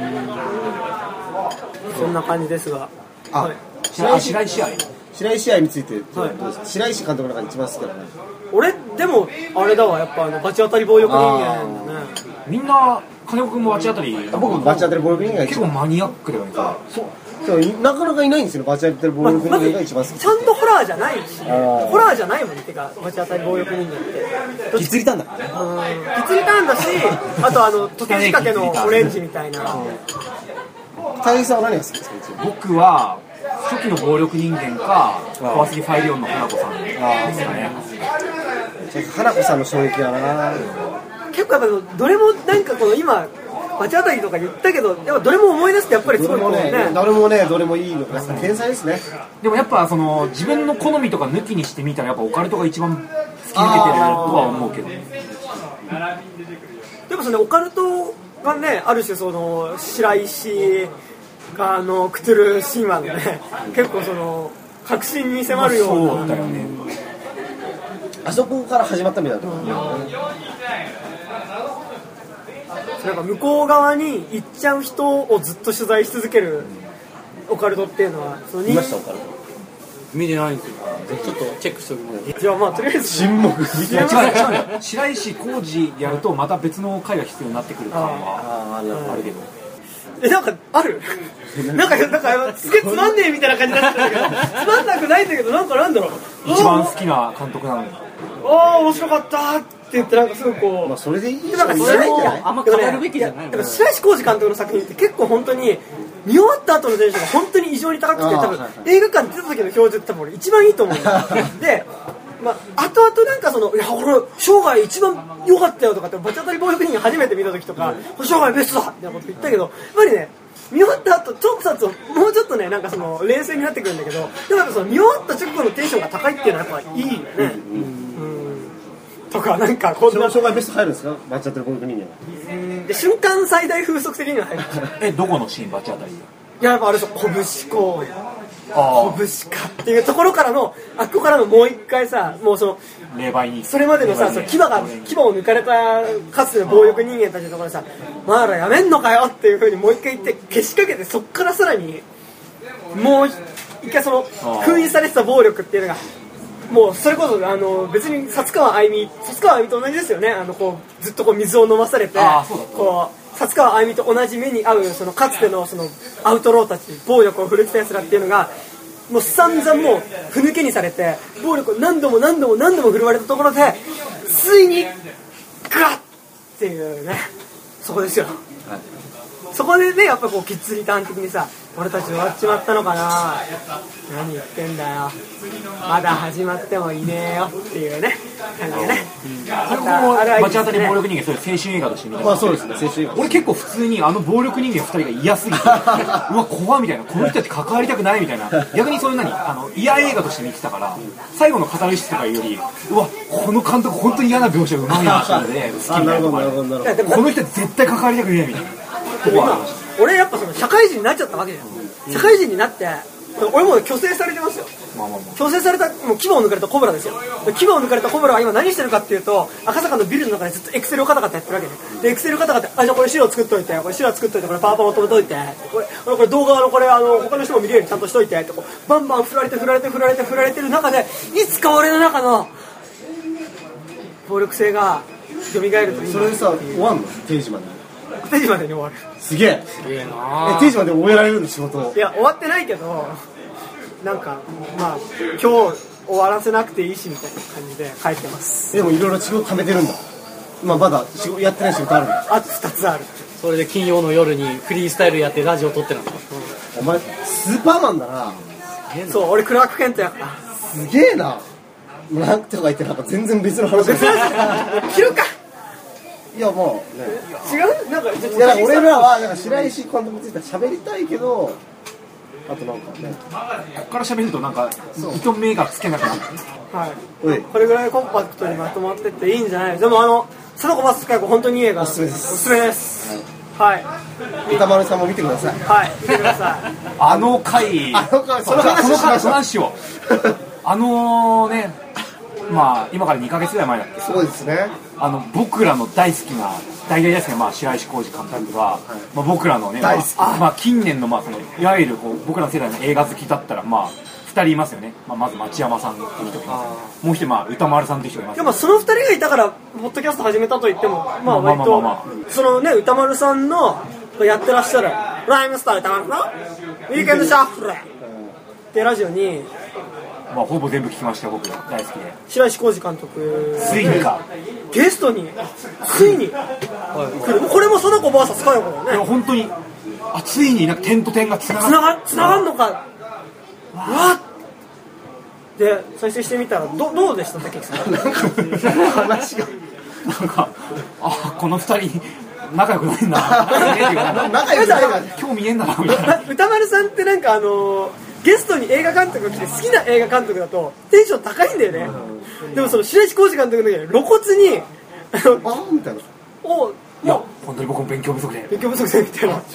そんな感じですが、 あ、 はい、 白石白石愛白石愛についてどうですか、 はい、 白石監督の中で一番好きだね。 俺でもあれだわやっぱあのバチ当たり暴力人間だね。 みんな金子君もバチ当たり僕もバチ当たり暴力人間が一番結構マニアックだよね。 そうでもなかなかいないんですよバチ当たり暴力人間が一番好き、 ちゃんとホラーじゃないしホラーじゃないもんってかバチ当たり暴力人間ってきつりたんだうんきつりターンだしあとあの時計仕掛けのオレンジみたいな。 高木さんは何が好きですか一応。 僕は初期の暴力人間か怖すぎファイリオンの花子さんですかね。 花子さんの衝撃はな結構やっぱどれもなんかこの今バチ当たりとか言ったけどやっぱどれも思い出すとやっぱりすごいこうねどれもねどれもいいのやっぱ天才ですね。 でもやっぱその自分の好みとか抜きにしてみたらやっぱオカルトが一番突き抜けてるとは思うけど。 でもそのオカルトがねある種その白石があのクトゥル神話のね結構その確信に迫るような、 そうだよね。 あそこから始まったみたいなところ、ね、 なんか向こう側に行っちゃう人をずっと取材し続けるオカルトっていうのはその見ましたオカルト見てないんですよ。ぜひちょっとチェックしておきます。 じゃあまあとりあえず沈黙いや違う違う白石浩二やるとまた別の回が必要になってくる感はあーあるけど。 えなんかあるなんかなんかすげえつまんねえみたいな感じになってたけどつまんなくないんだけどなんかなんだろう一番好きな監督なのにああ面白かったって言ってなんかすごいこう、 まあそれでいいなんかそれもあんま語るべきじゃないでも白石浩二監督の作品って結構本当に見終わった後のテンションが本当に異常に高くて多分映画館に出た時の表情って多分俺一番いいと思うんだでまあ後々なんかそのいや俺生涯一番良かったよとかってバチ当たり暴力人初めて見た時とか生涯ベストだみたいなこと言ったけどやっぱりね見終わった後ちょっともうちょっとねなんかその冷静になってくるんだけどでもやっぱその見終わった直後のテンションが高いっていうのはやっぱいいよね、うんうん、とかなんかこんな障害ベスト入るんですかバチ当たり暴力人間は。 うんで瞬間最大風速的には入るえどこのシーンバチ当たり？ いややっぱあれでしょ拳こうあ拳かっていうところからのあっこからのもう一回さもうその霊媒にそれまでのさその牙が牙を抜かれたかつての暴力人間たちのところでさ「マーラやめんのかよ」っていう風にもう一回言ってけしかけてそっからさらにもう一回その封印されてた暴力っていうのがもうそれこそあの別に薩川あゆみ薩川あゆみと同じですよねあのこうずっとこう水を飲まされてこう薩川あゆみと同じ目に合うそのかつてのそのアウトローたち暴力を振るってたやつらっていうのがもう散々もうふぬけにされて暴力を何度も何度も何度も振るわれたところでついにガッっていうねそこですよ、はい、そこでねやっぱこうキッズリターン的にさ俺たち終わっちまったのかな、何言ってんだよ、まだ始まってもいねえよっていうね感じでね、 それも街当たり暴力人間、そういう青春映画として見てまあそうですね、青春映画俺結構普通にあの暴力人間ふたりが嫌すぎてうわ怖っみたいな、この人たち関わりたくないみたいな、逆にそういう何あの嫌映画として見てたから、最後の語りシスとかいうより、うわこの監督本当に嫌な描写うまいなっていうので好きみたいなとこある。この人絶対関わりたくねえみたいなとこありました。 俺やっぱその社会人になっちゃったわけじゃん、うん、社会人になって俺も虚勢されてますよ、まあまあまあ、虚勢された、もう牙を抜かれたコブラですよ。牙を抜かれたコブラは今何してるかっていうと、赤坂のビルの中でずっとエクセルをカタカタやってるわけで、でエクセルをカタカタ、あじゃあこれ資料作っといて、これ資料作っといて、これパワーポまとめといて、これこれこれ動画のこれあの他の人も見れるようにちゃんとしといてってこうバンバン振られて振られて振られて振られてる中で、いつか俺の中の暴力性が蘇るといい。 それでさ終わんの定時まで定時までに終わる。 すげえすげえな。 え定時まで終えられるの仕事。 いや終わってないけど、なんかまあ今日終わらせなくていいしみたいな感じで帰ってます。 でもいろいろ仕事貯めてるんだ。まあまだ仕事やってない仕事あるんだ。 あとふたつある。 それで金曜の夜にフリースタイルやってラジオ撮ってるんだ、 うん、お前スーパーマンだな。 そう俺クラークケントやった。 すげえな。なんとか言ってなんか全然別の話だ。 切るか。 いやもう、ね、 違うなんかいや俺らはなんか白石監督については喋りたいけど、あとなんかねここから喋るとなんか糸目がつけなくなる。 はい、これぐらいコンパクトにまとまってっていいんじゃない。でもあの貞子バスカイコ本当にいい映画おすすめです。 おすすめです。はい。 歌丸さんも見てください。 はい見てください。 あの回あの回その話しましょう。 話をあのねまあ今からにかげつぐらい前だっけ。 そうですね。 あの僕らの大好きな大々大好きな、まあ、白石浩二監督が、はいまあ、僕らのね、 大好きまあまあ、近年の、まあ、そのいわゆるこう僕らの世代の映画好きだったら、まあ、ふたりいますよね、まあ、まず町山さんっていう人がいますもう一人、まあ、歌丸さんっていう人がいます。 でもそのふたりがいたからポッドキャスト始めたと言ってもまあ割とそのね歌丸さんのやってらっしゃるライムスター歌丸のウィーケンドシャッフルってラジオにまあ、ほぼ全部聞きましたよ僕が大好きで。 白石浩二監督ついにかゲストについに来る。これも貞子 ブイエス 佳代子だよね。 いや本当にあついになんか点と点がつながつながつながんのかわっで再生してみたらどどうでした竹木さん。なんか話がなんかあこのふたり仲良くないんだな仲良くないな今日見えんだなみたいな。 歌丸さんってなんかあのーゲストに映画監督が来て好きな映画監督だとテンション高いんだよね、うん、でもその白石浩二監督の時は露骨にあーみたいなおいや本当に僕も勉強不足で勉強不足でみたいな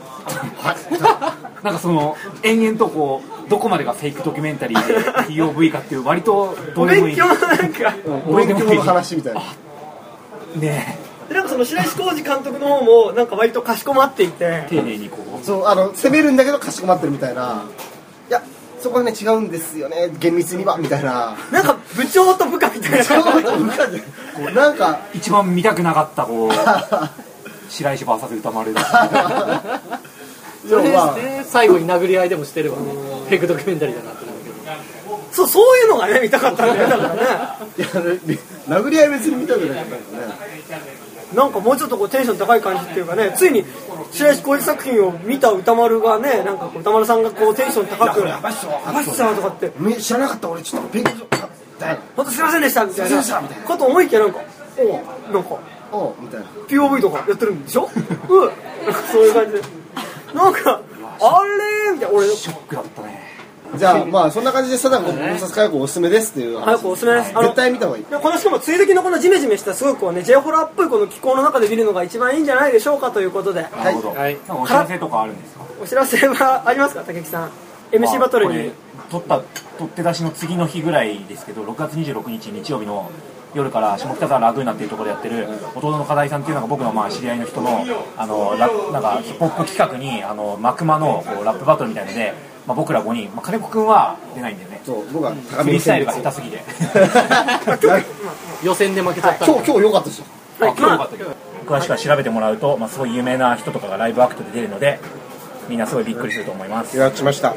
なんかその延々とこうどこまでがフェイクドキュメンタリーで ピーオーブイ かっていう割とどうでもいいお勉強のなんかお勉強の話みたいなねえでなんかその白石浩二監督の方もなんか割とかしこまっていて丁寧にこうそうあの攻めるんだけどかしこまってるみたいな。いやそこはね違うんですよね厳密にはみたいな。 なんか部長と部下みたいな部長と部下でこうなんか一番見たくなかったこう白石 ブイエス 歌丸だそれで最後に殴り合いでもしてればねフェイクドキュメンタリーだなってなるけどそうそういうのがね見たかったんだよだからねいや殴り合い別に見たくなかったんだね。 なんかもうちょっとこうテンション高い感じっていうかねついに白石浩二作品を見た歌丸がねなんかこう歌丸さんがこうテンション高くやばいっすよやばいっすよとかって知らなかった俺ちょっと勉強本当すいませんでしたみたいなこと思いきやなんかおなんかおみたいなピーオーブイ とかやってるんでしょうんなんかそういう感じでなんかあれみたいな俺ショックだったね。 じゃあまあそんな感じで貞子 ブイエス 佳代子おすすめですっていう話。 早くおすすめです。 絶対見た方がいい。 このしかも追撃のこのジメジメしたすごくこうね J ホラーっぽいこの気候の中で見るのが一番いいんじゃないでしょうかということで。 なるほど、はい、なんかお知らせとかあるんですか。 お知らせはありますか竹木さん。 エムシー バトルに、 まあ、撮った取って出しの次の日ぐらいですけどろくがつにじゅうろくにち日曜日の夜から下北沢ラグーナっていうところでやってる弟の課題さんっていうのが僕のまあ知り合いの人のあのラなんかヒップホップ企画にあのマクマのこうラップバトルみたいので、まあ、僕らごにん、まあ、金子くんは出ないんだよね。 そう僕はフリースタイルが下手すぎて予選で負けちゃった、 はい、今日今日良かったですよ。 あ今日良かったけど詳しくは調べてもらうと、まあ、すごい有名な人とかがライブアクトで出るのでみんなすごいびっくりすると思います。 予約しました。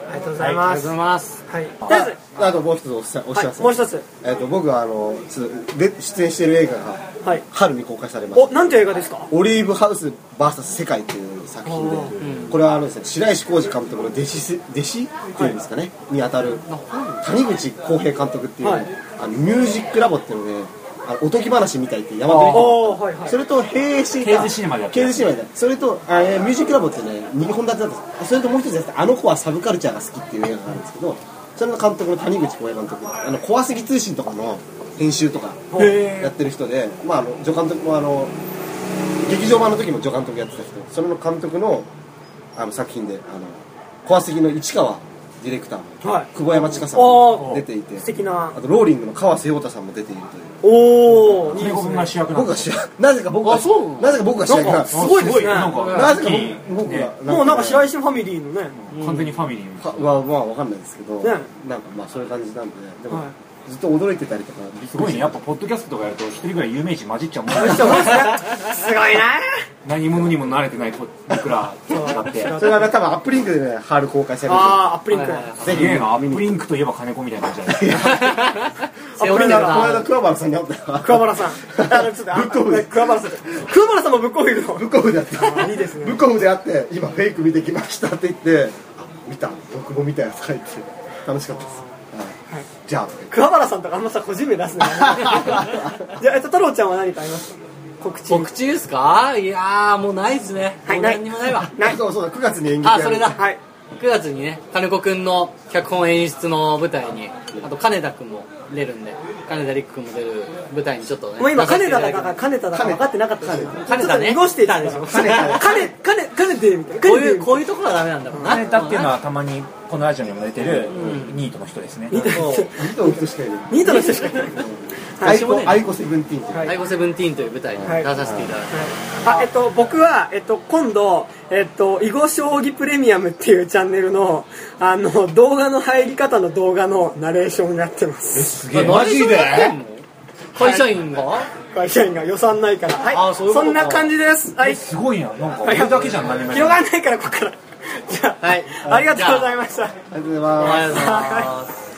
ありがとうございありがます。 とうございます。 はい。とりあえず、 ああともう一つお知らせ、 はい、もう一つ。 えっと僕はあのちょっとで出演している映画がはい。 春に公開されます。 お、なんていう映画ですか？ オリーブハウス ブイエス 世界という作品で、これはあのですね、白石浩二監督の弟子す弟子っていうんですかね、にあたる谷口浩平監督っていう、 はいあのミュージックラボっていうので、あのおとぎ話みたいって山口おー、はいはい。 それと並営していたケーズシネマでやってるケーズシネマでそれとあ、えーミュージックラボってねにほん立てなんです。それともう一つですね、あの子はサブカルチャーが好きっていう映画があるんですけど、それの監督の谷口浩平監督、あの怖すぎ通信とかの編集とかへやってる人で、まああの助監督もあの劇場版の時も助監督やってた人、それの監督のあの作品で、あの怖すぎの市川ディレクターのはい。 久保山千佳さんも出ていて、 素敵なあ。とローリングの川瀬陽太さんも出ているという。 おー、いい金子君ですね。 が主役なんだ僕が主役、なぜか僕があそうなぜか僕が主役なんです。 すごいですね。 なんかなぜかいい僕僕がねもうなんか白石ファミリーのね。 完全にファミリーかまあまあわかんないですけど、 ねなんかまあそういう感じなんで、でも、 はいずっと驚いてたりとか、 すごいね、やっぱポッドキャストとかやると一人ぐらい有名人混じっちゃうもんすごいですね。すごいな。 何者にも慣れてない僕らだってそれは多分アップリンクでね春公開される。 あー、アップリンク。 はいはいはいぜひすげえな、アップリンクといえば金子みたいな感じだね背負ってるこの間な。 桑原さんに会ったよ。 桑原さん。あの、ちょっと、あブックオフで桑原さん。桑原さんもブックオフいるの。 ブックオフで会って、 あいいですねブックオフで会って今フェイク見てきましたって言って、あ見た僕も見たやつ書いて楽しかったです。はい、じゃあ桑原さんとかあんまさ、個人名出すね。じゃあ、えっと、太郎ちゃんは何かありますか？告知。 告知ですか？いやー、もうないっすね。 はいもう何にもないわ。 ない。 そうそうだくがつに演劇やる。 あ、それだ。 はい。 くがつにね、金子くんの脚本演出の舞台に、あと金田くんも出るんで、金田陸くんも出る舞台にちょっとね。 もう今、 出させ金田だていただきますか金田だか分かってなかったですよ。 金田ねちょっと濁してたでしょ。金、金、金、金で、みたいな。 こういう、 う。 こういうところはダメなんだろうな。 金田っていうのはたまにこのラジオにも出てるニートの人ですねそうニトの人しかいない。 ニートの人しかいない。 アイコ私もねアイコセブンティーンっていう。 はいアイゴセブンティーンという舞台に出させていただきます。 あ、えっと、僕は、えっと、今度、えっと、囲碁将棋プレミアムっていうチャンネルの、あの、動画の入り方の動画のナレーションをやってます。 すげえマジで会社員が会社員が予算ないから。はい。 あそういうことかそんな感じです。はい。 すごいな、なんか俺だけじゃん何も広がらないから、ここから。じゃあ、 はいありがとうございました。 ありがとうございます。 ありがとうございます。